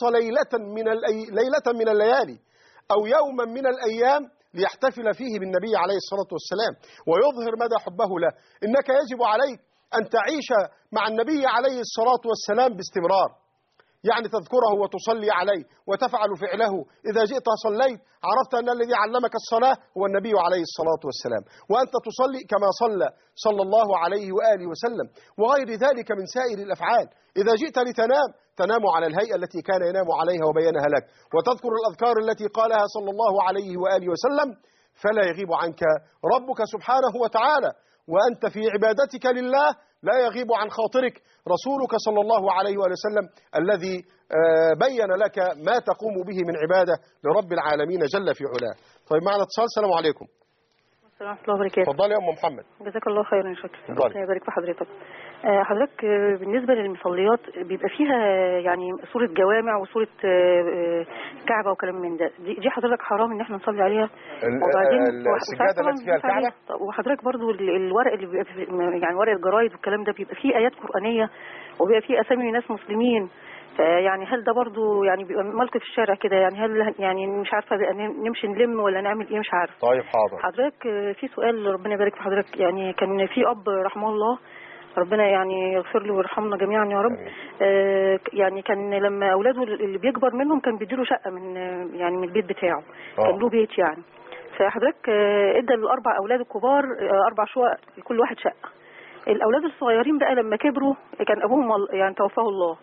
ليلة من الليالي أو يوما من الأيام ليحتفل فيه بالنبي عليه الصلاة والسلام ويظهر مدى حبه له. إنك يجب عليك أن تعيش مع النبي عليه الصلاة والسلام باستمرار، يعني تذكره وتصلي عليه وتفعل فعله. إذا جئت صليت عرفت أن الذي علمك الصلاة هو النبي عليه الصلاة والسلام، وأنت تصلي كما صلى الله عليه وآله وسلم، وغير ذلك من سائر الأفعال. إذا جئت لتنام تنام على الهيئة التي كان ينام عليها وبينها لك، وتذكر الأذكار التي قالها صلى الله عليه وآله وسلم، فلا يغيب عنك ربك سبحانه وتعالى، وأنت في عبادتك لله لا يغيب عن خاطرك رسولك صلى الله عليه وآله وسلم الذي بين لك ما تقوم به من عبادة لرب العالمين جل في علاه. طيب معنا اتصال. السلام عليكم. السلام ورحمة الله وبركاته. اتفضلي يا أم محمد. جزاك الله خيرا يا شكرا. ربنا يبارك في حضرتك. حضرتك بالنسبة للمصليات بيبقى فيها يعني صورة جوامع وصورة كعبة وكلام من ده، دي حضرتك حرام ان احنا نصلي عليها؟ وبعدين السجادة التي فيها الكعبة. وحضرتك برضو الورق اللي بيبقى يعني ورق الجرايد والكلام ده بيبقى فيه آيات قرآنية وبيبقى فيه أسامي ناس مسلمين، يعني هل ده برضو يعني بيبقى ملقي في الشارع كده؟ يعني هل يعني مش عارفة نمشي نلم ولا نعمل ايه؟ مش عارف. طيب حاضر. حضرتك في سؤال ربنا يبارك في حضرتك، يعني كان في أب رحمه الله ربنا يعني يغفر له ويرحمنا جميعا يا رب، يعني كان لما اولاده اللي بيكبر منهم كان بيديله شقه من يعني من البيت بتاعه، كان له بيت يعني. فحضرتك ادى للاربع اولاد الكبار 4 شقق لكل واحد شقه. الاولاد الصغيرين بقى لما كبروا كان ابوهم يعني توفاه الله،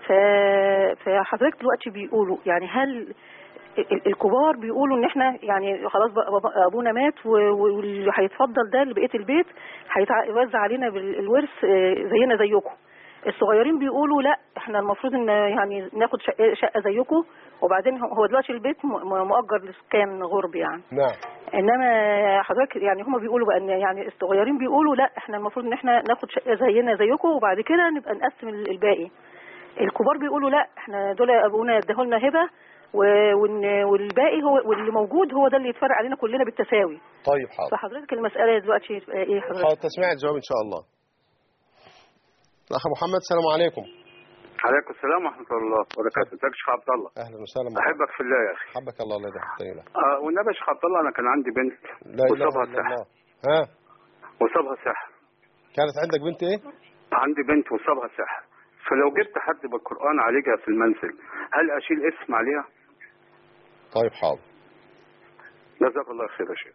فحضرتك دلوقتي بيقولوا يعني هل الكبار بيقولوا ان احنا يعني خلاص بقى ابونا مات واللي هيتفضل ده لبقيه البيت هيوزع علينا بالورث زينا زيكم، الصغيرين بيقولوا لا احنا المفروض ان يعني ناخد شقه زيكم، وبعدين هو دلوقتي البيت مؤجر لسكان غرب يعني. نعم. انما حضرتك يعني هم بيقولوا بقى ان يعني الصغيرين بيقولوا لا احنا المفروض ان احنا ناخد شقه زينا زيكم وبعد كده نبقى نقسم الباقي. الكبار بيقولوا لا احنا دول ابونا اداهولنا هبه والباقي هو واللي موجود هو ده اللي يتفرق علينا كلنا بالتساوي. طيب حاضر. فحضرتك المسألة دلوقتي ايه حضرتك؟ حاضر تسمعي الجواب ان شاء الله. الأخ محمد السلام عليكم. عليكم السلام ورحمة الله وبركاته. ازيك يا شيخ عبد الله؟ أهلا وسهلا. أحبك في الله يا أخي. حبك الله الذي أحبتني له. والنبي يا شيخ عبد الله أنا كان عندي بنت وصابها سحر. ها؟ وصابها سحر. كانت عندك بنت إيه؟ عندي بنت وصابها سحر. فلو جبت حد بالقرآن عالجها في المنزل هل أشيل اسم عليها؟ طيب حاضر. جزاك الله خير يا شيخ.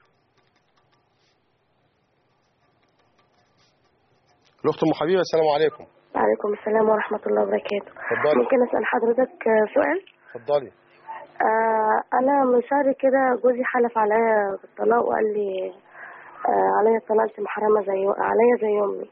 الأخت أم حبيبة السلام عليكم. وعليكم السلام ورحمة الله وبركاته. اتفضلي. ممكن أسأل حضرتك سؤال؟ اتفضلي. أنا من شهر كده جوزي حلف عليا بالطلاق وقال لي عليا الطلاق أنت محرمة عليا زي أمي.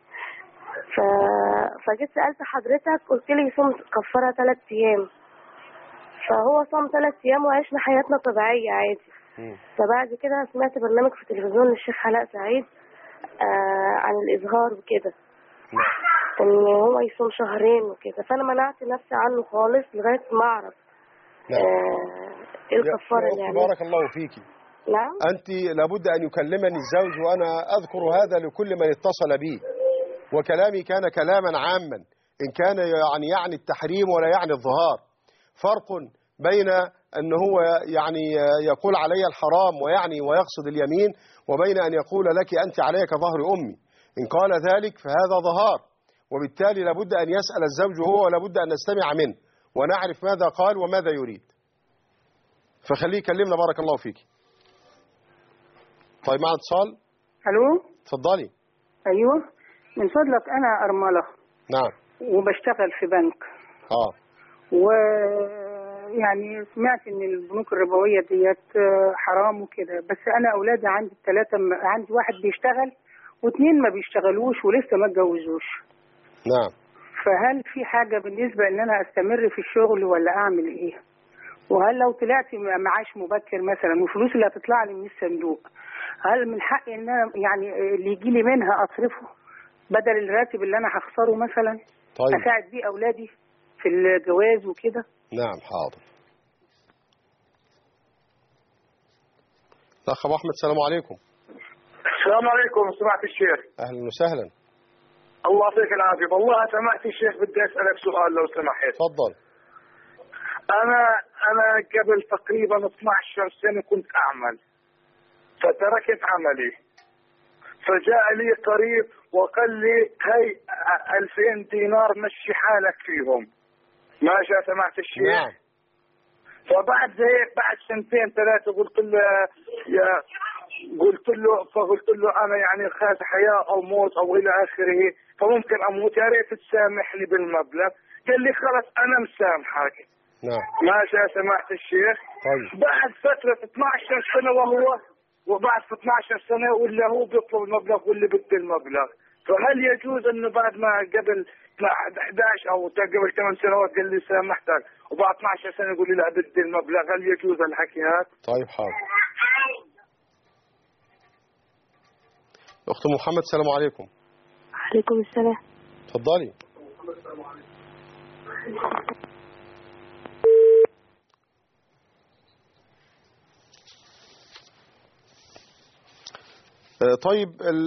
فجيت سألت حضرتك قلت لي صوم كفارة 3 أيام. فهو صام 3 أيام وعشنا حياتنا طبيعية عادي. فبعد كده سمعت برنامج في التلفزيون للشيخ علاء سعيد عن الإظهار وكده. ان هو يصوم 2 شهر وكده، فانا منعت نفسي عنه خالص لغايه ما اعرف ايه الكفاره اللي يعملها؟ بارك الله فيك. نعم. أنت لابد أن يكلمني الزوج، وأنا أذكر هذا لكل من اتصل بي، وكلامي كان كلاما عاما إن كان يعني التحريم ولا يعني الظهار. فرق بين أن هو يعني يقول علي الحرام ويعني ويقصد اليمين، وبين أن يقول لك أنت علي كظهر أمي. إن قال ذلك فهذا ظهار، وبالتالي لابد أن يسأل الزوج هو، ولابد أن نستمع منه ونعرف ماذا قال وماذا يريد. فخليه يكلمنا. بارك الله فيك. طيب، مع اتصال. الو، اتفضلي. ايوه، من فضلك انا ارمله. نعم. وبشتغل في بنك. ويعني سمعت ان البنوك الربويه ديت حرام وكده، بس انا اولادي عندي الثلاثه، عندي واحد بيشتغل واثنين ما بيشتغلوش ولسه ما اتجوزوش. نعم. فهل في حاجه بالنسبه ان انا استمر في الشغل ولا اعمل ايه؟ وهل لو طلعت معاش مبكر مثلا والفلوس اللي هتطلع لي من الصندوق، هل من حقي ان انا يعني اللي يجي لي منها اصرفه بدل الراتب اللي انا هخسره مثلا؟ طيب. اساعد بيه اولادي في الجواز وكده. نعم، حاضر. الاخ ابو احمد، السلام عليكم. السلام عليكم، سمعت الشيخ. اهلا وسهلا. الله يعطيك العافيه. والله سمعت الشيخ، بدي اسالك سؤال لو سمحت. تفضل. انا قبل تقريبا 12 سنه كنت اعمل، فتركت عملي، فجاء لي قريب وقال لي هي 2000 دينار مشي حالك فيهم. ماشي، سمعت الشيخ. نعم. فبعد هيك بعد سنتين ثلاثه قلت له انا يعني خاف حياه او موت او الى اخره، فممكن اموت، يا ريت تسامحني بالمبلغ. قال لي خلص انا مسامحك. نعم. ماشي، سمعت الشيخ. طيب. بعد فتره 12 سنه وبعد 12 سنه ولا هو بيطلب المبلغ واللي بده المبلغ، فهل يجوز انه بعد ما قبل 11 او قبل 8 سنوات قال لي سامحتك وبعد 12 سنه يقول لي لا بدي المبلغ، هل يجوز الحكي هذا؟ طيب، حاضر. اخت محمد، السلام عليكم. عليكم السلام. اتفضلي. طيب،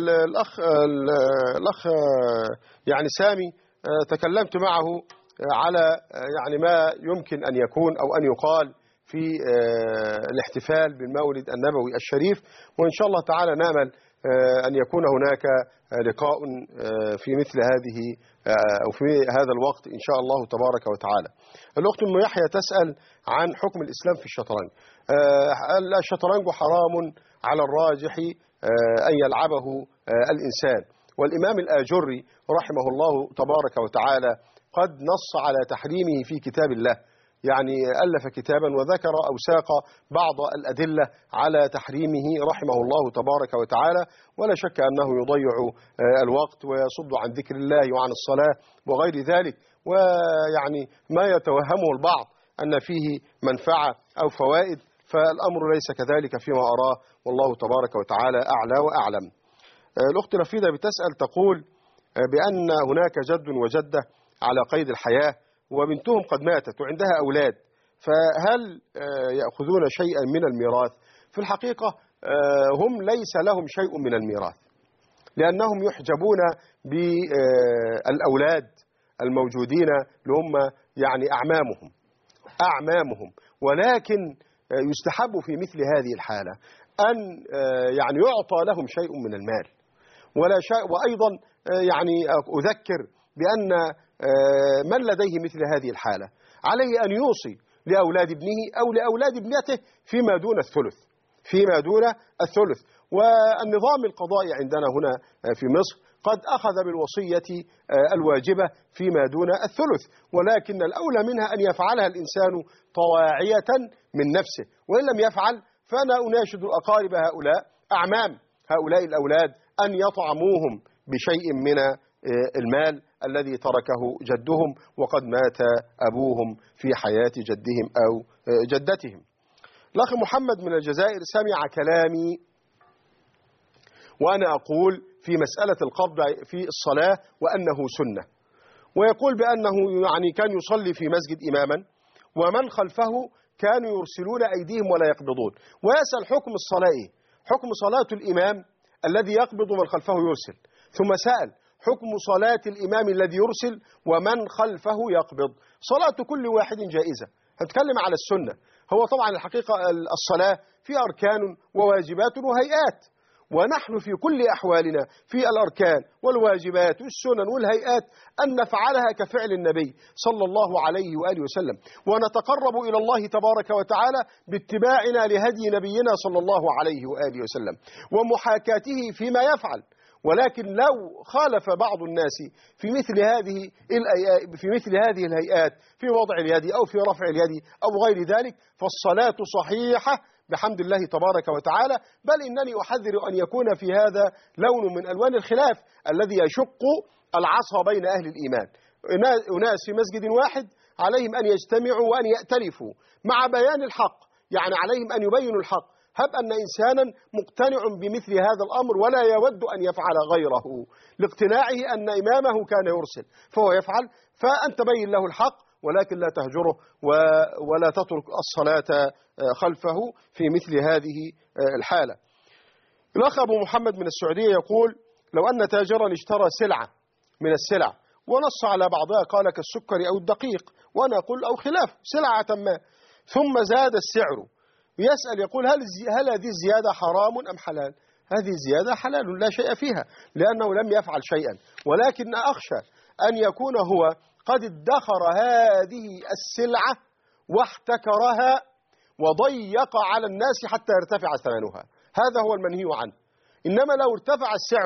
الأخ يعني سامي، تكلمت معه على يعني ما يمكن أن يكون أو أن يقال في الاحتفال بالمولد النبوي الشريف، وإن شاء الله تعالى نأمل أن يكون هناك لقاء في مثل هذه أو في هذا الوقت إن شاء الله تبارك وتعالى. الأخت أم يحيى تسأل عن حكم الإسلام في الشطرنج. الشطرنج حرام على الراجح أن يلعبه الإنسان، والإمام الآجري رحمه الله تبارك وتعالى قد نص على تحريمه في كتاب الله، يعني ألف كتابا وذكر أو ساق بعض الأدلة على تحريمه رحمه الله تبارك وتعالى، ولا شك أنه يضيع الوقت ويصد عن ذكر الله وعن الصلاة وغير ذلك، ويعني ما يتوهمه البعض أن فيه منفعة أو فوائد، فالأمر ليس كذلك فيما أراه، والله تبارك وتعالى أعلى وأعلم. الأخت رفيدة بتسأل تقول بأن هناك جد وجدة على قيد الحياة وبنتهم قد ماتت وعندها أولاد، فهل يأخذون شيئا من الميراث؟ في الحقيقة هم ليس لهم شيء من الميراث، لأنهم يحجبون بالأولاد الموجودين اللي هم يعني أعمامهم، ولكن يستحب في مثل هذه الحالة أن يعني يعطى لهم شيء من المال ولا شيء. وأيضا يعني أذكر بأن من لديه مثل هذه الحالة عليه أن يوصي لأولاد ابنه أو لأولاد ابنته فيما دون الثلث. والنظام القضائي عندنا هنا في مصر قد أخذ بالوصية الواجبة فيما دون الثلث، ولكن الأولى منها أن يفعلها الإنسان طواعية من نفسه، وإن لم يفعل فأنا أناشد الأقارب أعمام هؤلاء الأولاد أن يطعموهم بشيء من المال الذي تركه جدهم وقد مات أبوهم في حياة جدهم أو جدتهم. الأخ محمد من الجزائر سمع كلامي وأنا أقول في مسألة القبض في الصلاة وأنه سنة، ويقول بأنه يعني كان يصلي في مسجد إماما ومن خلفه كانوا يرسلون أيديهم ولا يقبضون. ويسأل حكم الصلاة إيه؟ حكم صلاة الإمام الذي يقبض من خلفه يرسل. ثم سأل حكم صلاة الإمام الذي يرسل ومن خلفه يقبض. صلاة كل واحد جائزة. هنتكلم على السنة. هو طبعا الحقيقة الصلاة في أركان وواجبات وهيئات، ونحن في كل أحوالنا في الأركان والواجبات والسنن والهيئات أن نفعلها كفعل النبي صلى الله عليه وآله وسلم، ونتقرب إلى الله تبارك وتعالى باتباعنا لهدي نبينا صلى الله عليه وآله وسلم ومحاكاته فيما يفعل. ولكن لو خالف بعض الناس في مثل هذه الهيئات في وضع اليد أو في رفع اليد أو غير ذلك فالصلاة صحيحة بحمد الله تبارك وتعالى. بل إنني أحذر أن يكون في هذا لون من ألوان الخلاف الذي يشق العصا بين أهل الإيمان. أناس في مسجد واحد عليهم أن يجتمعوا وأن يأتلفوا مع بيان الحق، يعني عليهم أن يبينوا الحق. هب أن إنسانا مقتنع بمثل هذا الأمر ولا يود أن يفعل غيره لاقتناعه أن إمامه كان يرسل فهو يفعل، فأنت بين له الحق ولكن لا تهجره ولا تترك الصلاة خلفه في مثل هذه الحالة. الأخ أبو محمد من السعودية يقول: لو أن تاجرا اشترى سلعة من السلع ونص على بعضها قال كالسكر أو الدقيق، وأنا أقول أو خلافه سلعة ما، ثم زاد السعر، يسأل يقول هل هذه الزيادة حرام أم حلال؟ هذه الزيادة حلال لا شيء فيها لأنه لم يفعل شيئا، ولكن أخشى أن يكون هو قد ادخر هذه السلعة واحتكرها وضيق على الناس حتى يرتفع ثمنها، هذا هو المنهي عنه. إنما لو ارتفع السعر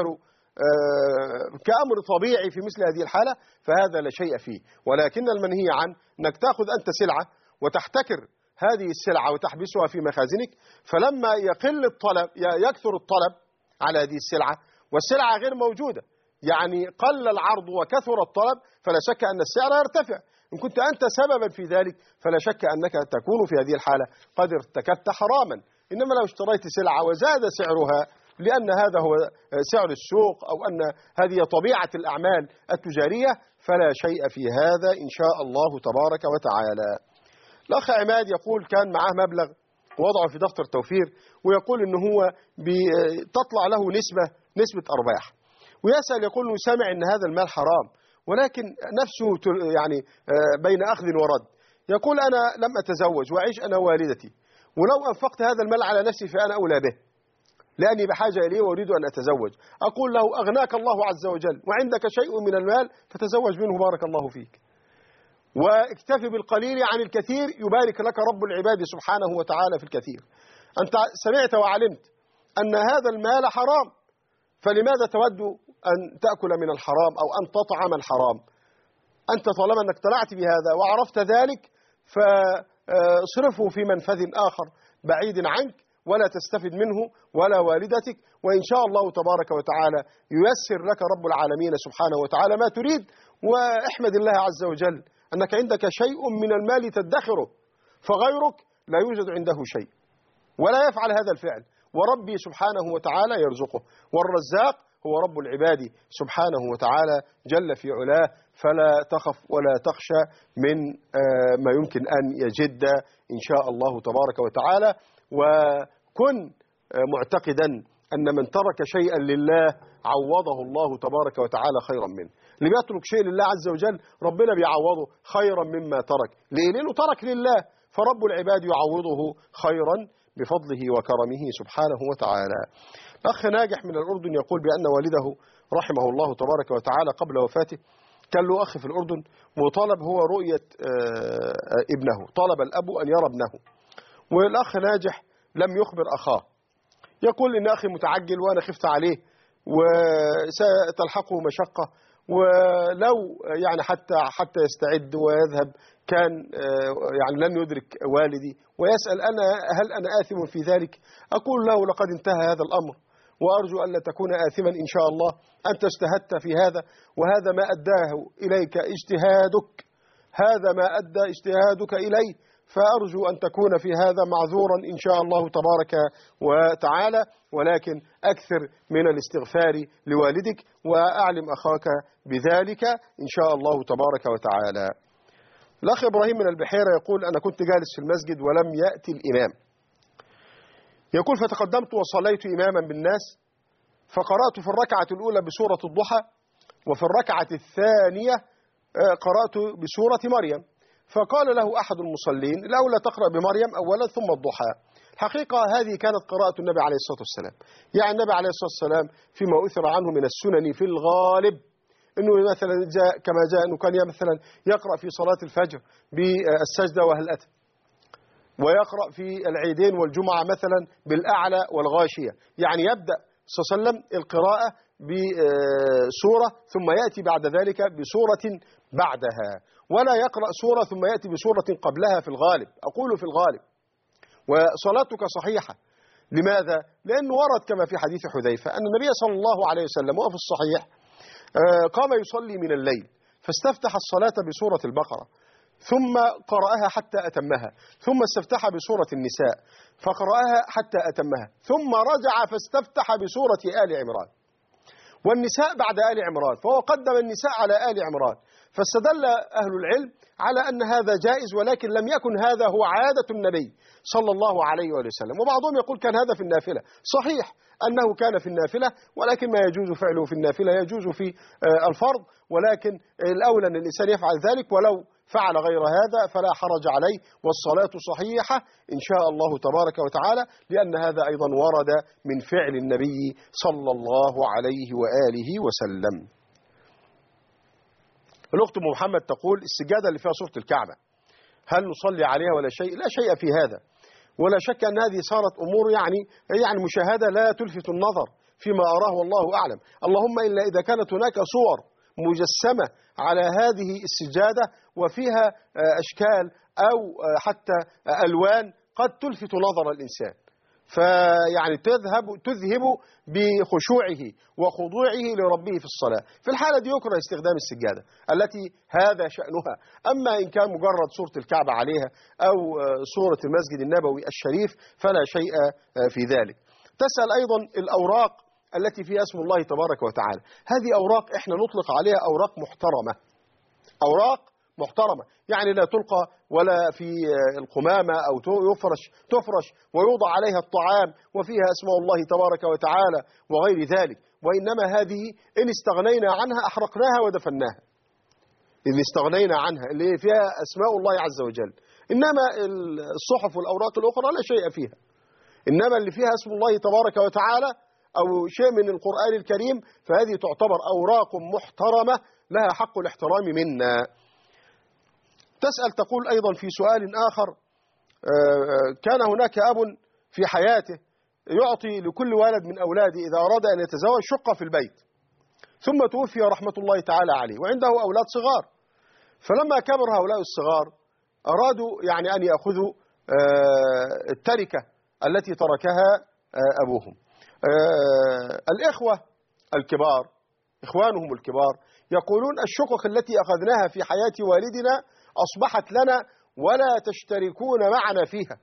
كأمر طبيعي في مثل هذه الحالة فهذا لا شيء فيه، ولكن المنهي عنه أنك تأخذ أنت سلعة وتحتكر هذه السلعة وتحبسها في مخازنك، فلما يقل الطلب يكثر الطلب على هذه السلعة والسلعة غير موجودة، يعني قل العرض وكثر الطلب، فلا شك أن السعر يرتفع. إن كنت أنت سببا في ذلك فلا شك أنك تكون في هذه الحالة قد ارتكبت حراما. إنما لو اشتريت سلعة وزاد سعرها لأن هذا هو سعر السوق أو أن هذه طبيعة الأعمال التجارية فلا شيء في هذا إن شاء الله تبارك وتعالى. الأخ عماد يقول كان معاه مبلغ وضعه في دفتر توفير، ويقول إنه هو تطلع له نسبة أرباح، ويسأل يقول إنه سامع إن هذا المال حرام ولكن نفسه يعني بين أخذ ورد. يقول أنا لم أتزوج وأعيش أنا ووالدتي، ولو أنفقت هذا المال على نفسي فأنا أولى به لأني بحاجة إليه وأريد أن أتزوج. أقول له أغناك الله عز وجل وعندك شيء من المال فتزوج منه بارك الله فيك، واكتفي بالقليل عن الكثير يبارك لك رب العباد سبحانه وتعالى في الكثير. أنت سمعت وعلمت أن هذا المال حرام، فلماذا تود أن تأكل من الحرام أو أن تطعم الحرام؟ أنت طالما أنك طلعت بهذا وعرفت ذلك فاصرفه في منفذ آخر بعيد عنك ولا تستفد منه ولا والدتك، وإن شاء الله تبارك وتعالى ييسر لك رب العالمين سبحانه وتعالى ما تريد. واحمد الله عز وجل أنك عندك شيء من المال تدخره، فغيرك لا يوجد عنده شيء ولا يفعل هذا الفعل، وربي سبحانه وتعالى يرزقه، والرزاق هو رب العباد سبحانه وتعالى جل في علاه، فلا تخف ولا تخشى من ما يمكن أن يجد إن شاء الله تبارك وتعالى. وكن معتقدا أن من ترك شيئا لله عوضه الله تبارك وتعالى خيرا منه. اللي بيترك شيء لله عز وجل ربنا بيعوضه خيرا مما ترك، لأنه ترك لله، فرب العباد يعوضه خيرا بفضله وكرمه سبحانه وتعالى. أخ ناجح من الأردن يقول بأن والده رحمه الله تبارك وتعالى قبل وفاته كان له أخ في الأردن وطلب هو رؤية ابنه، طلب الأب أن يرى ابنه، والأخ ناجح لم يخبر أخاه. يقول إن أخي متعجل وأنا خفت عليه وستلحقه مشقة، ولو يعني حتى يستعد ويذهب كان يعني لن يدرك والدي، ويسأل هل أنا آثم في ذلك؟ أقول له لقد انتهى هذا الأمر، وأرجو أن لا تكون آثما إن شاء الله. أنت اجتهدت في هذا وهذا ما أداه إليك اجتهادك، هذا ما أدى اجتهادك إليه، فأرجو أن تكون في هذا معذورا إن شاء الله تبارك وتعالى، ولكن أكثر من الاستغفار لوالدك وأعلم أخاك بذلك إن شاء الله تبارك وتعالى. الأخ إبراهيم من البحيرة يقول أنا كنت جالس في المسجد ولم يأتي الإمام. يقول فتقدمت وصليت إماما بالناس، فقرأت في الركعة الأولى بسورة الضحى، وفي الركعة الثانية قرأت بسورة مريم. فقال له أحد المصلين الأولى تقرأ بمريم أولا ثم الضحى. الحقيقة هذه كانت قراءة النبي عليه الصلاة والسلام. يعني النبي عليه الصلاة والسلام فيما أثر عنه من السنن في الغالب أنه مثلا جاء كما جاء أنه كان مثلا يقرأ في صلاة الفجر بالسجدة وهل أتى، ويقرأ في العيدين والجمعة مثلا بالأعلى والغاشية. يعني يبدأ صلى الله عليه وسلم القراءة بسورة ثم يأتي بعد ذلك بسورة بعدها، ولا يقرأ سورة ثم يأتي بسورة قبلها في الغالب. أقول في الغالب. وصلاتك صحيحة. لماذا؟ لأنه ورد كما في حديث حذيفة أن النبي صلى الله عليه وسلم وفي الصحيح قام يصلي من الليل فاستفتح الصلاة بسورة البقرة ثم قرأها حتى أتمها، ثم استفتح بسورة النساء فقرأها حتى أتمها، ثم رجع فاستفتح بسورة آل عمران، والنساء بعد آل عمران، فهو قدم النساء على آل عمران. فاستدل أهل العلم على أن هذا جائز، ولكن لم يكن هذا هو عادة النبي صلى الله عليه وسلم. وبعضهم يقول كان هذا في النافلة. صحيح أنه كان في النافلة، ولكن ما يجوز فعله في النافلة يجوز في الفرض، ولكن الأولى أن الإنسان يفعل ذلك، ولو فعل غير هذا فلا حرج عليه، والصلاة صحيحة إن شاء الله تبارك وتعالى، لأن هذا أيضا ورد من فعل النبي صلى الله عليه وآله وسلم. الأخت محمد تقول السجادة اللي فيها صورة الكعبة هل نصلي عليها ولا شيء؟ لا شيء في هذا، ولا شك أن هذه صارت أمور يعني مشاهدة لا تلفت النظر فيما أراه والله أعلم. اللهم إلا إذا كانت هناك صور مجسمة على هذه السجادة وفيها أشكال أو حتى ألوان قد تلفت نظر الإنسان، فيعني تذهب بخشوعه وخضوعه لربه في الصلاة. في الحالة دي يكره استخدام السجادة التي هذا شأنها. أما إن كان مجرد صورة الكعبة عليها أو صورة المسجد النبوي الشريف فلا شيء في ذلك. تسأل أيضا الأوراق التي فيها اسم الله تبارك وتعالى. هذه أوراق إحنا نطلق عليها أوراق محترمة، أوراق محترمة، يعني لا تلقى ولا في القمامة أو تفرش ويوضع عليها الطعام وفيها اسم الله تبارك وتعالى وغير ذلك، وإنما هذه إن استغنينا عنها أحرقناها ودفناها، إن استغنينا عنها اللي فيها أسماء الله عز وجل. إنما الصحف والأوراق الأخرى لا شيء فيها، إنما اللي فيها اسم الله تبارك وتعالى أو شيء من القرآن الكريم فهذه تعتبر أوراق محترمة لها حق الاحترام منا. تسأل تقول أيضا في سؤال آخر كان هناك أب في حياته يعطي لكل ولد من أولاده إذا أراد أن يتزوج شقة في البيت، ثم توفي رحمة الله تعالى عليه وعنده أولاد صغار، فلما كبر هؤلاء الصغار أرادوا يعني أن يأخذوا التركة التي تركها أبوهم. الإخوة الكبار إخوانهم الكبار يقولون الشقق التي أخذناها في حياة والدنا أصبحت لنا ولا تشتركون معنا فيها،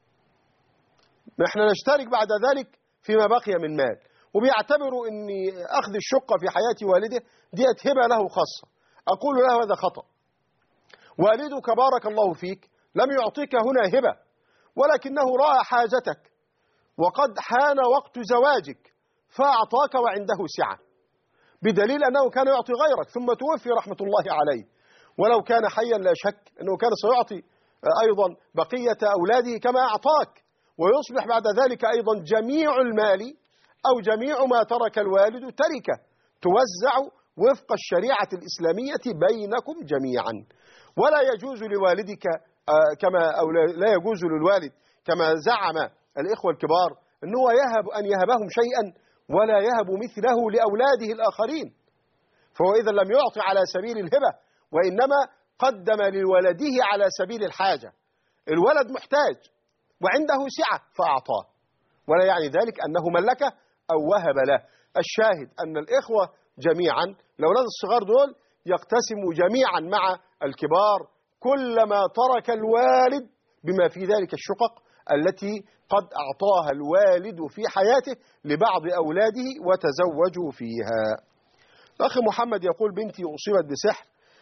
نحن نشترك بعد ذلك فيما بقي من مال، وبيعتبروا أن أخذ الشقة في حياة والده ديت هبة له خاصة. أقول له هذا خطأ، والدك بارك الله فيك لم يعطيك هنا هبة، ولكنه رأى حاجتك وقد حان وقت زواجك فأعطاك وعنده سعة، بدليل أنه كان يعطي غيرك ثم توفي رحمة الله عليه، ولو كان حيا لا شك أنه كان سيعطي أيضا بقية أولاده كما أعطاك، ويصبح بعد ذلك أيضا جميع المال أو جميع ما ترك الوالد تركة توزع وفق الشريعة الإسلامية بينكم جميعا. ولا يجوز لوالدك أو لا يجوز للوالد كما زعم الإخوة الكبار أنه أن يهبهم شيئا ولا يهب مثله لأولاده الآخرين، فهو إذا لم يعطي على سبيل الهبة وإنما قدم لولده على سبيل الحاجة. الولد محتاج وعنده سعة فأعطاه، ولا يعني ذلك أنه ملكه أو وهب له. الشاهد أن الإخوة جميعا الأولاد الصغار دول يقتسموا جميعا مع الكبار كل ما ترك الوالد بما في ذلك الشقق التي قد أعطاها الوالد في حياته لبعض أولاده وتزوجوا فيها. الأخ محمد يقول بنتي أصيبت بسحر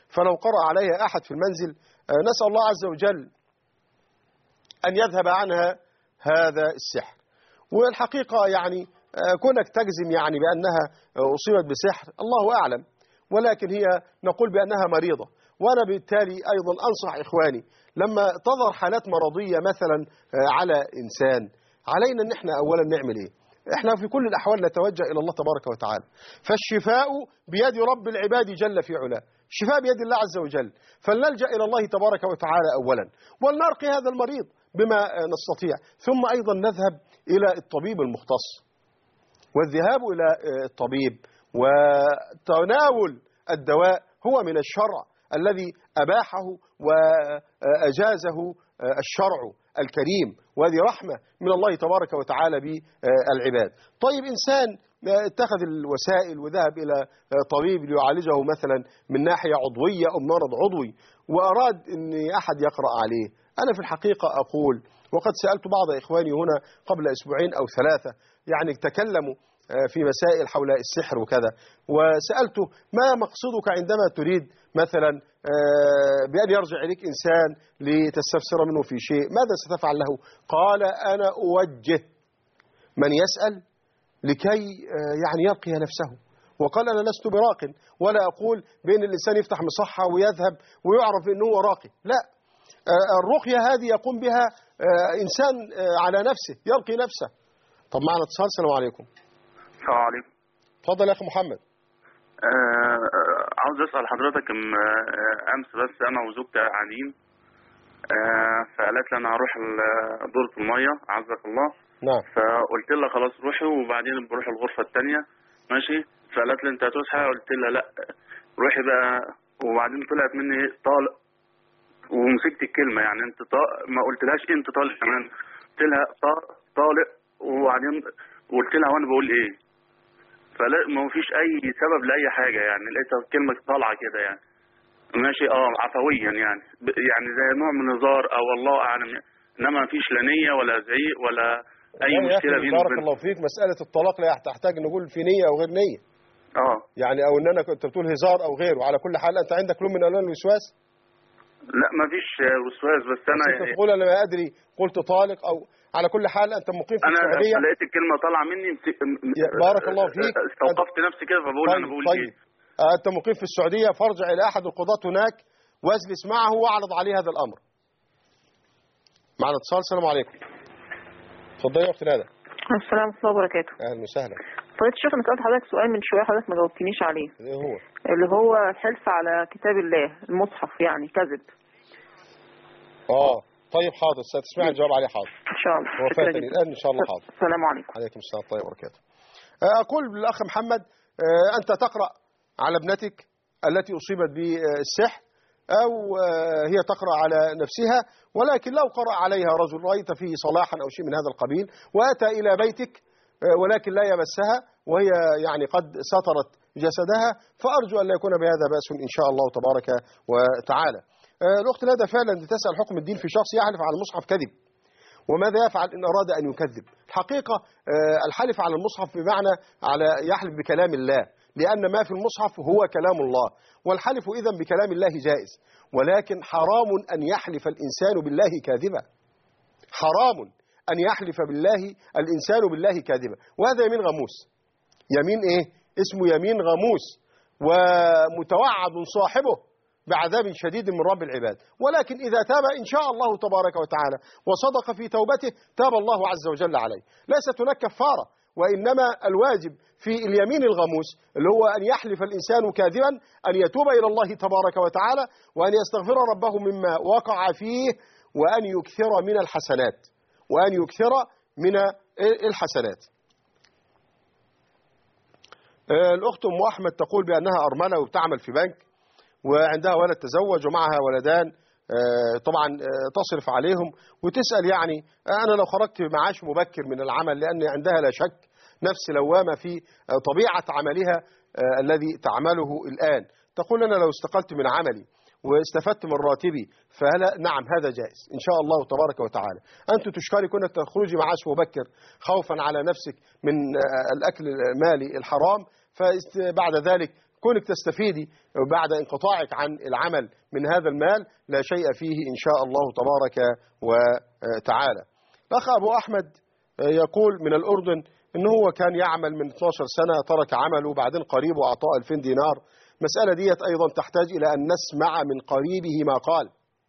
فلو قرأ عليها أحد في المنزل نسأل الله عز وجل أن يذهب عنها هذا السحر. والحقيقة يعني كونك تجزم يعني بأنها أصيبت بسحر الله أعلم، ولكن هي نقول بأنها مريضة. وأنا بالتالي أيضا أنصح إخواني لما تظهر حالات مرضية مثلا على إنسان، علينا أن احنا أولا نعمل إيه؟ احنا في كل الأحوال نتوجه إلى الله تبارك وتعالى، فالشفاء بيد رب العباد جل في علاه، الشفاء بيد الله عز وجل، فلنلجأ إلى الله تبارك وتعالى أولا، ولنرقي هذا المريض بما نستطيع، ثم أيضا نذهب إلى الطبيب المختص. والذهاب إلى الطبيب وتناول الدواء هو من الشرع الذي أباحه وأجازه الشرع الكريم، وهذه رحمة من الله تبارك وتعالى بالعباد. طيب إنسان اتخذ الوسائل وذهب إلى طبيب ليعالجه مثلا من ناحية عضوية أو مرض عضوي، وأراد أن أحد يقرأ عليه، أنا في الحقيقة أقول، وقد سألت بعض إخواني هنا قبل أسبوعين أو 3 يعني تكلموا في مسائل حول السحر وكذا، وسألته ما مقصدك عندما تريد مثلا بأن يرجع إليك إنسان لتستفسر منه في شيء، ماذا ستفعل له؟ قال أنا أوجه من يسأل لكي يعني يرقي نفسه، وقال أنا لست براق، ولا أقول بأن الإنسان يفتح مصحة ويذهب ويعرف أنه هو راقي، لا، الرقية هذه يقوم بها إنسان على نفسه، يرقي نفسه. طب معنا اتصال. السلام عليكم. السلام عليكم. اتفضل يا أخي محمد. عاوز أسأل حضرتك أمس بس أنا وزوجتي قاعدين، فقالت لي أنا هروح دورة المية عزك الله. نعم. فقلت لها خلاص روحي وبعدين بروح الغرفة الثانية ماشي. فقالت لي أنت هتصحى؟ قلت لها لا روحي بقى. وبعدين طلعت مني طالق، ومسكت الكلمة يعني أنت ما قلتلهاش أنت طالق كمان، قلت لها طالق، وبعدين قلت لها وأنا بقول إيه؟ فلا ما فيش أي سبب لأي حاجة، يعني لقيتها الكلمة طالعة كده يعني ماشي عفويا يعني زي نوع من هزار أو الله أعلم، إنما ما فيش لا نية ولا زعيق ولا أي مشكلة بيني بارك الله فيك. مسألة الطلاق لا تحتاج نقول في نية أو غير نية. يعني أو إن أنا كنت بتقول هزار أو غيره، على كل حال أنت عندك لون من ألوان الوسواس؟ لا ما فيش وسواس، بس أنا أنت تقول أنا ما أدري قلت طالق أو على كل حال أنت مقيم في السعودية. أنا لقيت الكلمة طالعة مني بارك الله فيك، استوقفت نفسي كده فبقول طيب أنا بقول طيب. إيه. أنت مقيم في السعودية، فارجع إلى أحد القضاة هناك واجلس معه واعرض عليه هذا الأمر. معنا اتصال. السلام عليكم. اتفضلي يا أختي ندى. السلام ورحمة الله وبركاته. أهلا وسهلا. طيب شوف، أنا سألت حضرتك سؤال من شوية حضرتك ما جاوبتنيش عليه. إيه هو؟ اللي هو الحلف على كتاب الله المصحف يعني كذب. طيب حاضر، ستسمع الجواب عليه. حاضر إن شاء الله. هو فاتني الآن إن شاء الله. حاضر. السلام عليكم. عليكم السلام ورحمة الله وبركاته. أقول للأخ محمد أنت تقرأ على ابنتك التي أصيبت بالسحر، أو هي تقرأ على نفسها، ولكن لو قرأ عليها رجل رأيت فيه صلاحا أو شيء من هذا القبيل وأتى إلى بيتك ولكن لا يمسها وهي يعني قد سترت جسدها، فأرجو أن لا يكون بهذا بأس إن شاء الله تبارك وتعالى. الأخت ندى فعلا تسأل حكم الدين في شخص يحلف على المصحف كذب، وماذا يفعل إن أراد أن يكذب؟ الحقيقة الحلف على المصحف بمعنى على يحلف بكلام الله، لأن ما في المصحف هو كلام الله، والحلف إذن بكلام الله جائز، ولكن حرام أن يحلف الإنسان بالله كاذبا، حرام أن يحلف بالله الإنسان بالله كاذبا، وهذا يمين غموس. يمين إيه؟ اسمه يمين غموس، ومتوعد صاحبه بعذاب شديد من رب العباد، ولكن إذا تاب إن شاء الله تبارك وتعالى وصدق في توبته تاب الله عز وجل عليه، ليست هناك كفارة، وإنما الواجب في اليمين الغموس اللي هو أن يحلف الإنسان كاذبا أن يتوب إلى الله تبارك وتعالى، وأن يستغفر ربه مما وقع فيه، وأن يكثر من الحسنات، وأن يكثر من الحسنات. الأخت أم أحمد تقول بأنها أرملة وبتعمل في بنك، وعندها ولد تزوج ومعها ولدان، طبعا تصرف عليهم، وتسأل يعني أنا لو خرجت معاش مبكر من العمل، لأن عندها لا شك نفس لوامة في طبيعة عملها الذي تعمله الآن. تقول أنا لو استقلت من عملي واستفدت من راتبي فهلا نعم هذا جائز إن شاء الله تبارك وتعالى. أنت تشكري كونك تخرجي معاش مبكر خوفا على نفسك من الأكل المالي الحرام، فبعد ذلك كونك تستفيدي بعد انقطاعك عن العمل من هذا المال لا شيء فيه إن شاء الله تبارك وتعالى. الأخ أبو أحمد يقول من الأردن إن هو كان يعمل من 12 سنة، ترك عمله وبعدين قريبه أعطاه 2000 دينار. مسألة ديت أيضا تحتاج إلى أن نسمع من قريبه ما قال،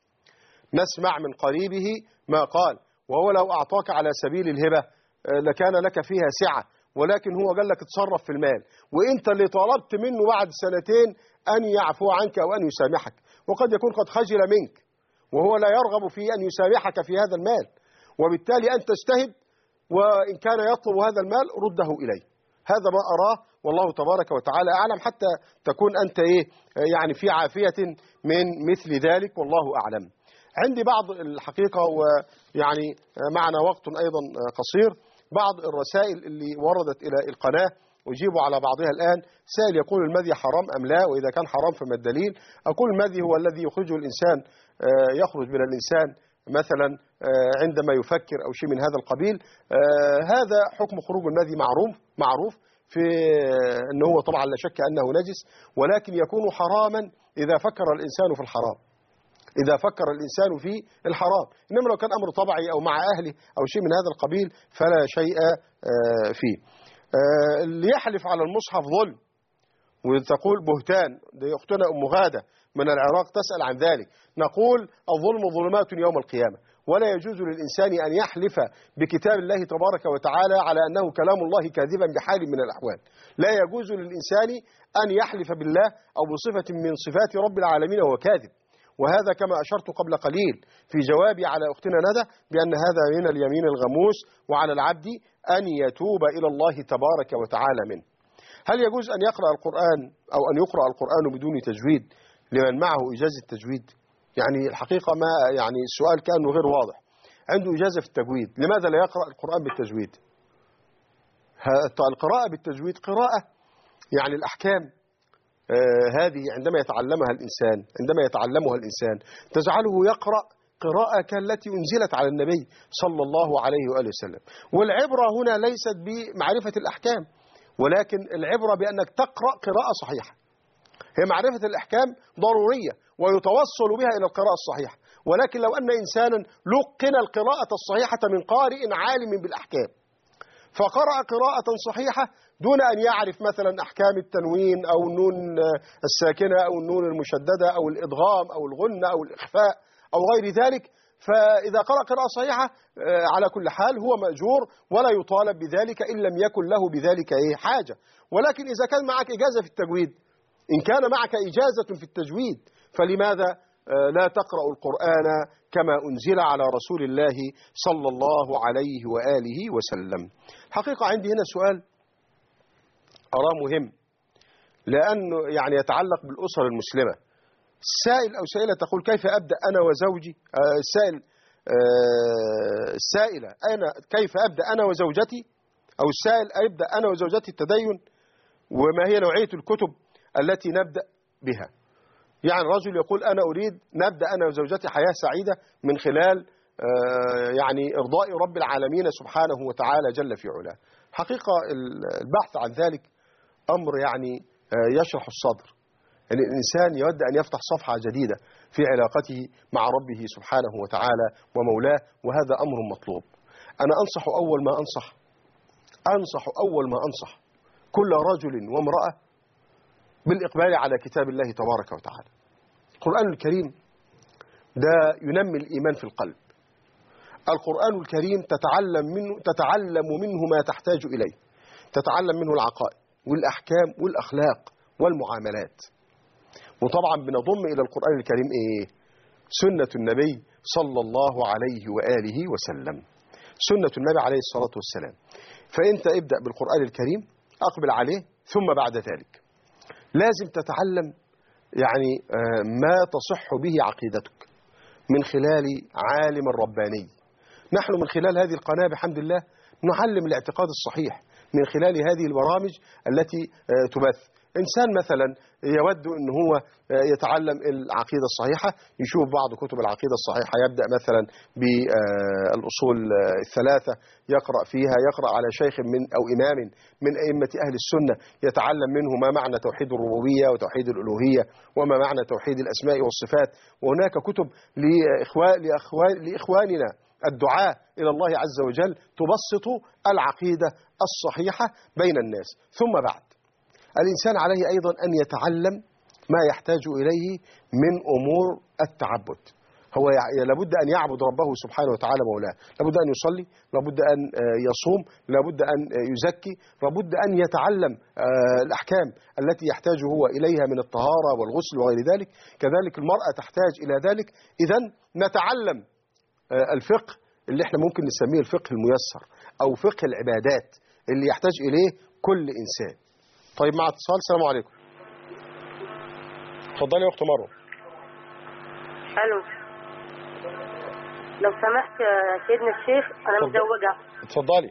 نسمع من قريبه ما قال. وهو لو أعطاك على سبيل الهبة لكان لك فيها سعة، ولكن هو قال لك اتصرف في المال، وإنت اللي طلبت منه بعد سنتين أن يعفو عنك أو أن يسامحك، وقد يكون قد خجل منك وهو لا يرغب في أن يسامحك في هذا المال، وبالتالي أنت اجتهد، وإن كان يطلب هذا المال رده إليه. هذا ما أراه والله تبارك وتعالى أعلم، حتى تكون أنت يعني في عافية من مثل ذلك، والله أعلم. عندي بعض الحقيقة، ويعني معنا وقت أيضا قصير، بعض الرسائل اللي وردت إلى القناة أجيب على بعضها الآن. سائل يقول المذي حرام أم لا؟ وإذا كان حرام فما الدليل؟ أقول المذي هو الذي يخرجه الإنسان، يخرج من الإنسان مثلا عندما يفكر أو شيء من هذا القبيل. هذا حكم خروج المذي معروف في أنه هو طبعا لا شك أنه نجس، ولكن يكون حراما إذا فكر الإنسان في الحرام، إذا فكر الإنسان في الحرام. إنما لو كان أمر طبعي أو مع أهله أو شيء من هذا القبيل فلا شيء فيه. اللي يحلف على المصحف ظلم، وتقول بهتان. دي أختنا أم غادة من العراق تسأل عن ذلك. نقول الظلم ظلمات يوم القيامة، ولا يجوز للإنسان أن يحلف بكتاب الله تبارك وتعالى على أنه كلام الله كاذبا بحال من الأحوال. لا يجوز للإنسان أن يحلف بالله أو بصفة من صفات رب العالمين وهو كاذب. وهذا كما أشرت قبل قليل في جوابي على أختنا ندى بأن هذا من اليمين الغموس، وعلى العبد أن يتوب إلى الله تبارك وتعالى منه. هل يجوز أن يقرأ القرآن أو أن يقرأ القرآن بدون تجويد لمن معه إجازة تجويد؟ يعني الحقيقة ما يعني السؤال كأنه غير واضح. عنده إجازة في التجويد، لماذا لا يقرأ القرآن بالتجويد؟ القراءة بالتجويد قراءة يعني الأحكام هذه عندما يتعلمها الإنسان تجعله يقرأ قراءة كالتي أنزلت على النبي صلى الله عليه وآله وسلم. والعبرة هنا ليست بمعرفة الأحكام، ولكن العبرة بأنك تقرأ قراءة صحيحة. هي معرفة الأحكام ضرورية ويتوصل بها إلى القراءة الصحيحة، ولكن لو أن إنسانا لقن القراءة الصحيحة من قارئ عالم بالأحكام فقرأ قراءة صحيحة دون أن يعرف مثلا أحكام التنوين أو النون الساكنة أو النون المشددة أو الإدغام أو الغنة أو الإخفاء أو غير ذلك، فإذا قرأ قراءة صحيحة على كل حال هو مأجور ولا يطالب بذلك إن لم يكن له بذلك حاجة. ولكن إذا كان معك إجازة في التجويد، إن كان معك إجازة في التجويد فلماذا لا تقرأ القرآن كما أنزل على رسول الله صلى الله عليه وآله وسلم؟ حقيقة عندي هنا سؤال أراه مهم، لأنه يعني يتعلق بالأسر المسلمة. السائل أو سائلة تقول كيف أبدأ أنا وزوجي، السائلة كيف أبدأ أنا وزوجتي، أو السائل أبدأ أنا وزوجتي التدين، وما هي نوعية الكتب التي نبدأ بها. يعني الرجل يقول أنا أريد نبدأ أنا وزوجتي حياة سعيدة من خلال يعني إرضاء رب العالمين سبحانه وتعالى جل في علاه. حقيقة البحث عن ذلك أمر يعني يشرح الصدر، يعني الإنسان يود أن يفتح صفحة جديدة في علاقته مع ربه سبحانه وتعالى ومولاه، وهذا أمر مطلوب. أنا أنصح أول ما أنصح كل رجل وامرأة بالإقبال على كتاب الله تبارك وتعالى. القرآن الكريم ده ينمي الإيمان في القلب. القرآن الكريم تتعلم منه ما تحتاج إليه، تتعلم منه العقائد والأحكام والأخلاق والمعاملات. وطبعا بنضم إلى القرآن الكريم سنة النبي صلى الله عليه وآله وسلم، سنة النبي عليه الصلاة والسلام. فأنت ابدأ بالقرآن الكريم، أقبل عليه، ثم بعد ذلك لازم تتعلم يعني ما تصح به عقيدتك من خلال عالم رباني. نحن من خلال هذه القناة بحمد الله نعلم الاعتقاد الصحيح من خلال هذه البرامج التي تبث. إنسان مثلا يود أن هو يتعلم العقيدة الصحيحة، يشوف بعض كتب العقيدة الصحيحة، يبدأ مثلا بالأصول الثلاثة يقرأ فيها، يقرأ على شيخ من أو إمام من أئمة أهل السنة يتعلم منه ما معنى توحيد الربوبية وتوحيد الألوهية وما معنى توحيد الأسماء والصفات. وهناك كتب لإخواننا الدعاء إلى الله عز وجل تبسط العقيدة الصحيحة بين الناس. ثم بعد الإنسان عليه أيضا أن يتعلم ما يحتاج إليه من أمور التعبد. هو لابد أن يعبد ربه سبحانه وتعالى مولاه، لابد أن يصلي، لابد أن يصوم، لابد أن يزكي، لابد أن يتعلم الأحكام التي يحتاج هو إليها من الطهارة والغسل وغير ذلك. كذلك المرأة تحتاج إلى ذلك. إذن نتعلم الفقه اللي احنا ممكن نسميه الفقه الميسر أو فقه العبادات اللي يحتاج إليه كل إنسان. طيب مع اتصال. السلام عليكم. اتفضلي يا أخت مروة. الو، لو سمحت يا سيدنا الشيخ، انا متزوجه. اتفضلي.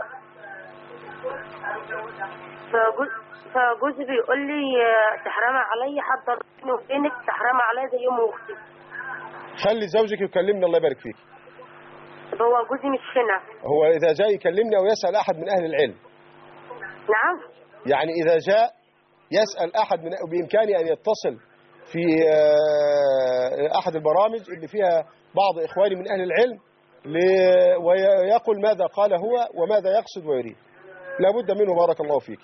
فجوزي بيقول لي تحرمي عليا، حتى بيني وبينك تحرمي عليا زي ام اختي. خلي زوجك يكلمني الله يبارك فيك. هو جوزي مش هنا. هو إذا جاء يكلمني أو يسأل أحد من أهل العلم. نعم. يعني إذا جاء يسأل أحد بإمكانه أن يتصل في أحد البرامج اللي فيها بعض إخواني من أهل العلم ويقول ماذا قال هو وماذا يقصد ويريد. لابد منه. بارك الله فيك.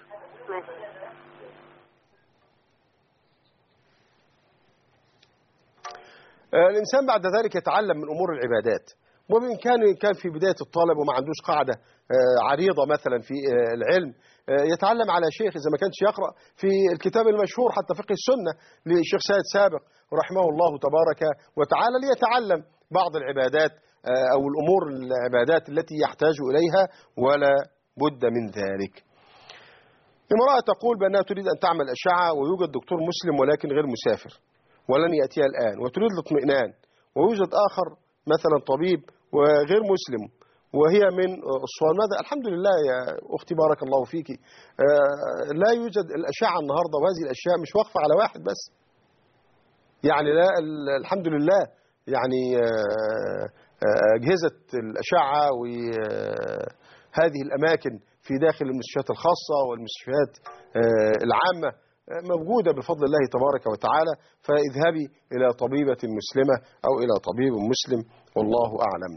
الإنسان بعد ذلك يتعلم من أمور العبادات، وبإمكانه كان في بداية الطالب وما عندوش قاعدة عريضة مثلا في العلم يتعلم على شيخ، إذا ما كانش يقرأ في الكتاب المشهور حتى فقه السنة للشيخ سيد سابق رحمه الله تبارك وتعالى، ليتعلم بعض العبادات أو الأمور العبادات التي يحتاج إليها ولا بد من ذلك. امرأة تقول بأنها تريد أن تعمل أشعة ويوجد دكتور مسلم ولكن غير مسافر ولن يأتيها الآن، وتريد الاطمئنان، ويوجد آخر مثلا طبيب وغير مسلم وهي من أسوان. ماذا؟ الحمد لله يا أختي بارك الله فيك، لا يوجد الأشعة النهاردة، وهذه الأشياء مش واقفة على واحد بس، يعني لا الحمد لله يعني أجهزة الأشعة وهذه الأماكن في داخل المستشفيات الخاصة والمستشفيات العامة موجودة بفضل الله تبارك وتعالى. فاذهبي إلى طبيبة مسلمة أو إلى طبيب مسلم والله أعلم.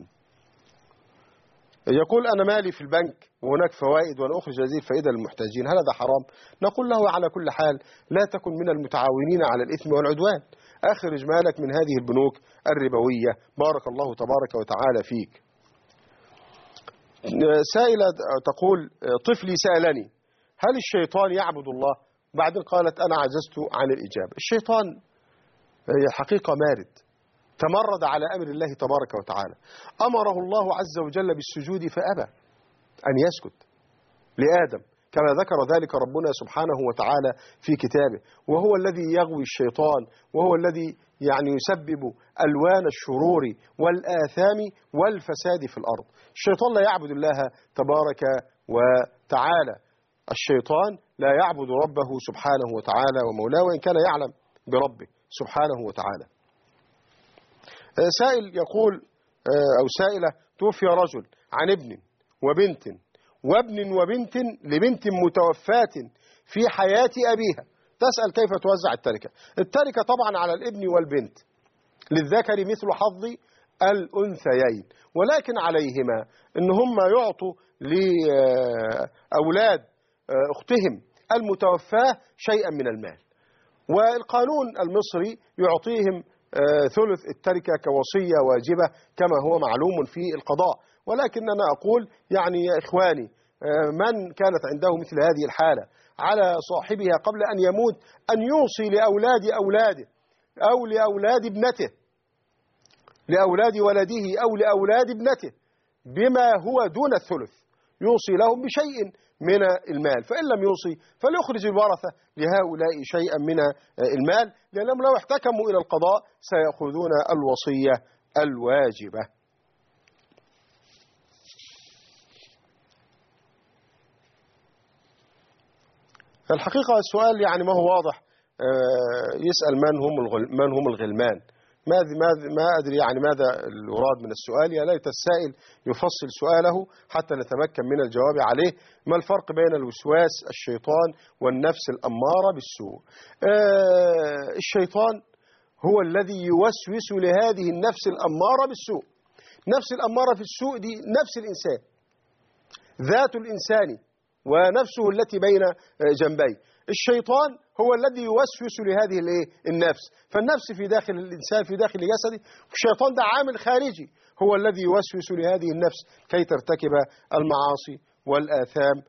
يقول أنا مالي في البنك وهناك فوائد وأنا أخرج هذه الفائدة للمحتاجين، هل هذا حرام؟ نقول له على كل حال لا تكن من المتعاونين على الإثم والعدوان، أخرج مالك من هذه البنوك الربوية. بارك الله تبارك وتعالى فيك. سائلة تقول طفلي سألني هل الشيطان يعبد الله؟ بعدين قالت أنا عجزت عن الإجابة. الشيطان حقيقة مارد تمرد على أمر الله تبارك وتعالى، أمره الله عز وجل بالسجود فأبى أن يسجد لآدم كما ذكر ذلك ربنا سبحانه وتعالى في كتابه، وهو الذي يغوي الشيطان، وهو الذي يعني يسبب ألوان الشرور والآثام والفساد في الأرض. الشيطان لا يعبد الله تبارك وتعالى، الشيطان لا يعبد ربه سبحانه وتعالى ومولاه وإن كان يعلم بربه سبحانه وتعالى. سائل يقول أو سائلة توفي رجل عن ابن وبنت وابن وبنت لبنت متوفاة في حياة أبيها، تسأل كيف توزع التركة. التركة طبعا على الابن والبنت للذكر مثل حظ الأنثيين، ولكن عليهما إن هم يعطوا لأولاد أختهم المتوفاة شيئا من المال، والقانون المصري يعطيهم ثلث التركة كوصية واجبة كما هو معلوم في القضاء. ولكن أنا أقول يعني يا إخواني من كانت عنده مثل هذه الحالة على صاحبها قبل أن يموت أن يوصي لأولاد أولاده أو لأولاد ابنته، لأولاد ولده أو لأولاد ابنته بما هو دون الثلث، يوصي لهم بشيء من المال، فإن لم يوصي فليخرج الورثة لهؤلاء شيئا من المال، لأنهم لو احتكموا إلى القضاء سيأخذون الوصية الواجبة. الحقيقة السؤال يعني ما هو واضح. يسأل من هم الغلمان. ما أدري يعني ماذا الوراد من السؤال. يا ليت السائل يفصل سؤاله حتى نتمكن من الجواب عليه. ما الفرق بين الوسواس الشيطان والنفس الأمارة بالسوء؟ الشيطان هو الذي يوسوس لهذه النفس الأمارة بالسوء. نفس الأمارة في السوء دي نفس الإنسان، ذات الإنسان ونفسه التي بين جنبيه. الشيطان هو الذي يوسوس لهذه النفس. فالنفس في داخل الإنسان في داخل جسده، الشيطان ده عامل خارجي هو الذي يوسوس لهذه النفس كي ترتكب المعاصي والآثام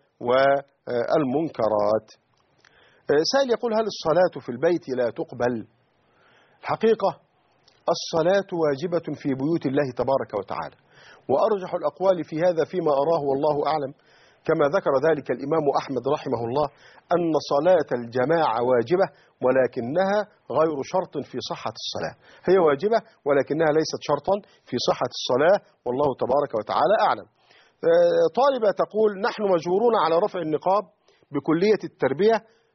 والمنكرات. سائل يقول: هل الصلاة في البيت لا تقبل؟ الحقيقة الصلاة واجبة في بيوت الله تبارك وتعالى، وأرجح الأقوال في هذا فيما أراه والله أعلم كما ذكر ذلك الإمام أحمد رحمه الله أن صلاة الجماعة واجبة ولكنها غير شرط في صحة الصلاة. هي واجبة ولكنها ليست شرطا في صحة الصلاة، والله تبارك وتعالى أعلم. طالبة تقول: نحن مجبورون على رفع النقاب بكلية التربية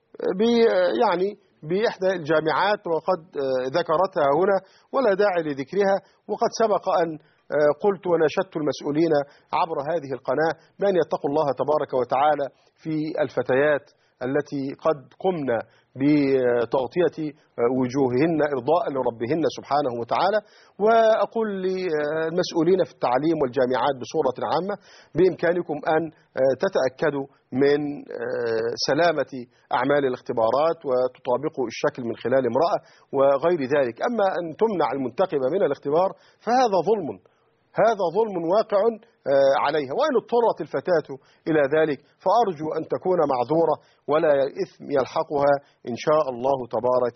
يعني بإحدى الجامعات، وقد ذكرتها هنا ولا داعي لذكرها، وقد سبق أن قلت وناشدت المسؤولين عبر هذه القناة بأن يتقوا الله تبارك وتعالى في الفتيات التي قد قمن بتغطية وجوههن إرضاء لربهن سبحانه وتعالى. وأقول للمسؤولين في التعليم والجامعات بصورة عامة: بإمكانكم أن تتأكدوا من سلامة أعمال الاختبارات وتطابقوا الشكل من خلال امرأة وغير ذلك. أما أن تمنع المنتقبة من الاختبار فهذا ظلم، هذا ظلم واقع عليها، وإن اضطرت الفتاة إلى ذلك فأرجو أن تكون معذورة ولا إثم يلحقها إن شاء الله تبارك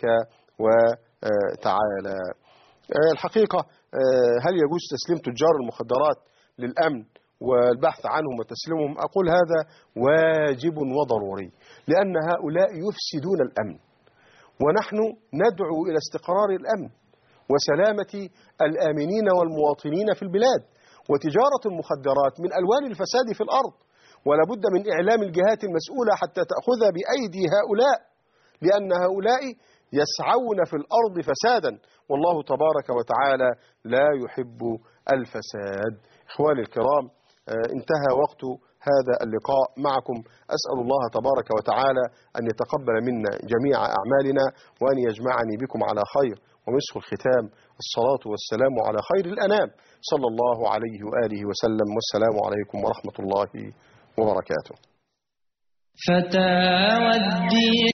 وتعالى. الحقيقة هل يجوز تسليم تجار المخدرات للأمن والبحث عنهم وتسليمهم؟ أقول هذا واجب وضروري، لأن هؤلاء يفسدون الأمن، ونحن ندعو إلى استقرار الأمن وسلامة الآمنين والمواطنين في البلاد. وتجارة المخدرات من ألوان الفساد في الأرض، ولا بد من إعلام الجهات المسؤولة حتى تأخذ بأيدي هؤلاء، لأن هؤلاء يسعون في الأرض فسادا، والله تبارك وتعالى لا يحب الفساد. إخواني الكرام، انتهى وقت هذا اللقاء معكم. أسأل الله تبارك وتعالى أن يتقبل منا جميع أعمالنا وأن يجمعني بكم على خير. ومسك الختام الصلاة والسلام على خير الأنام صلى الله عليه وآله وسلم، والسلام عليكم ورحمة الله وبركاته. فتاوى الدين.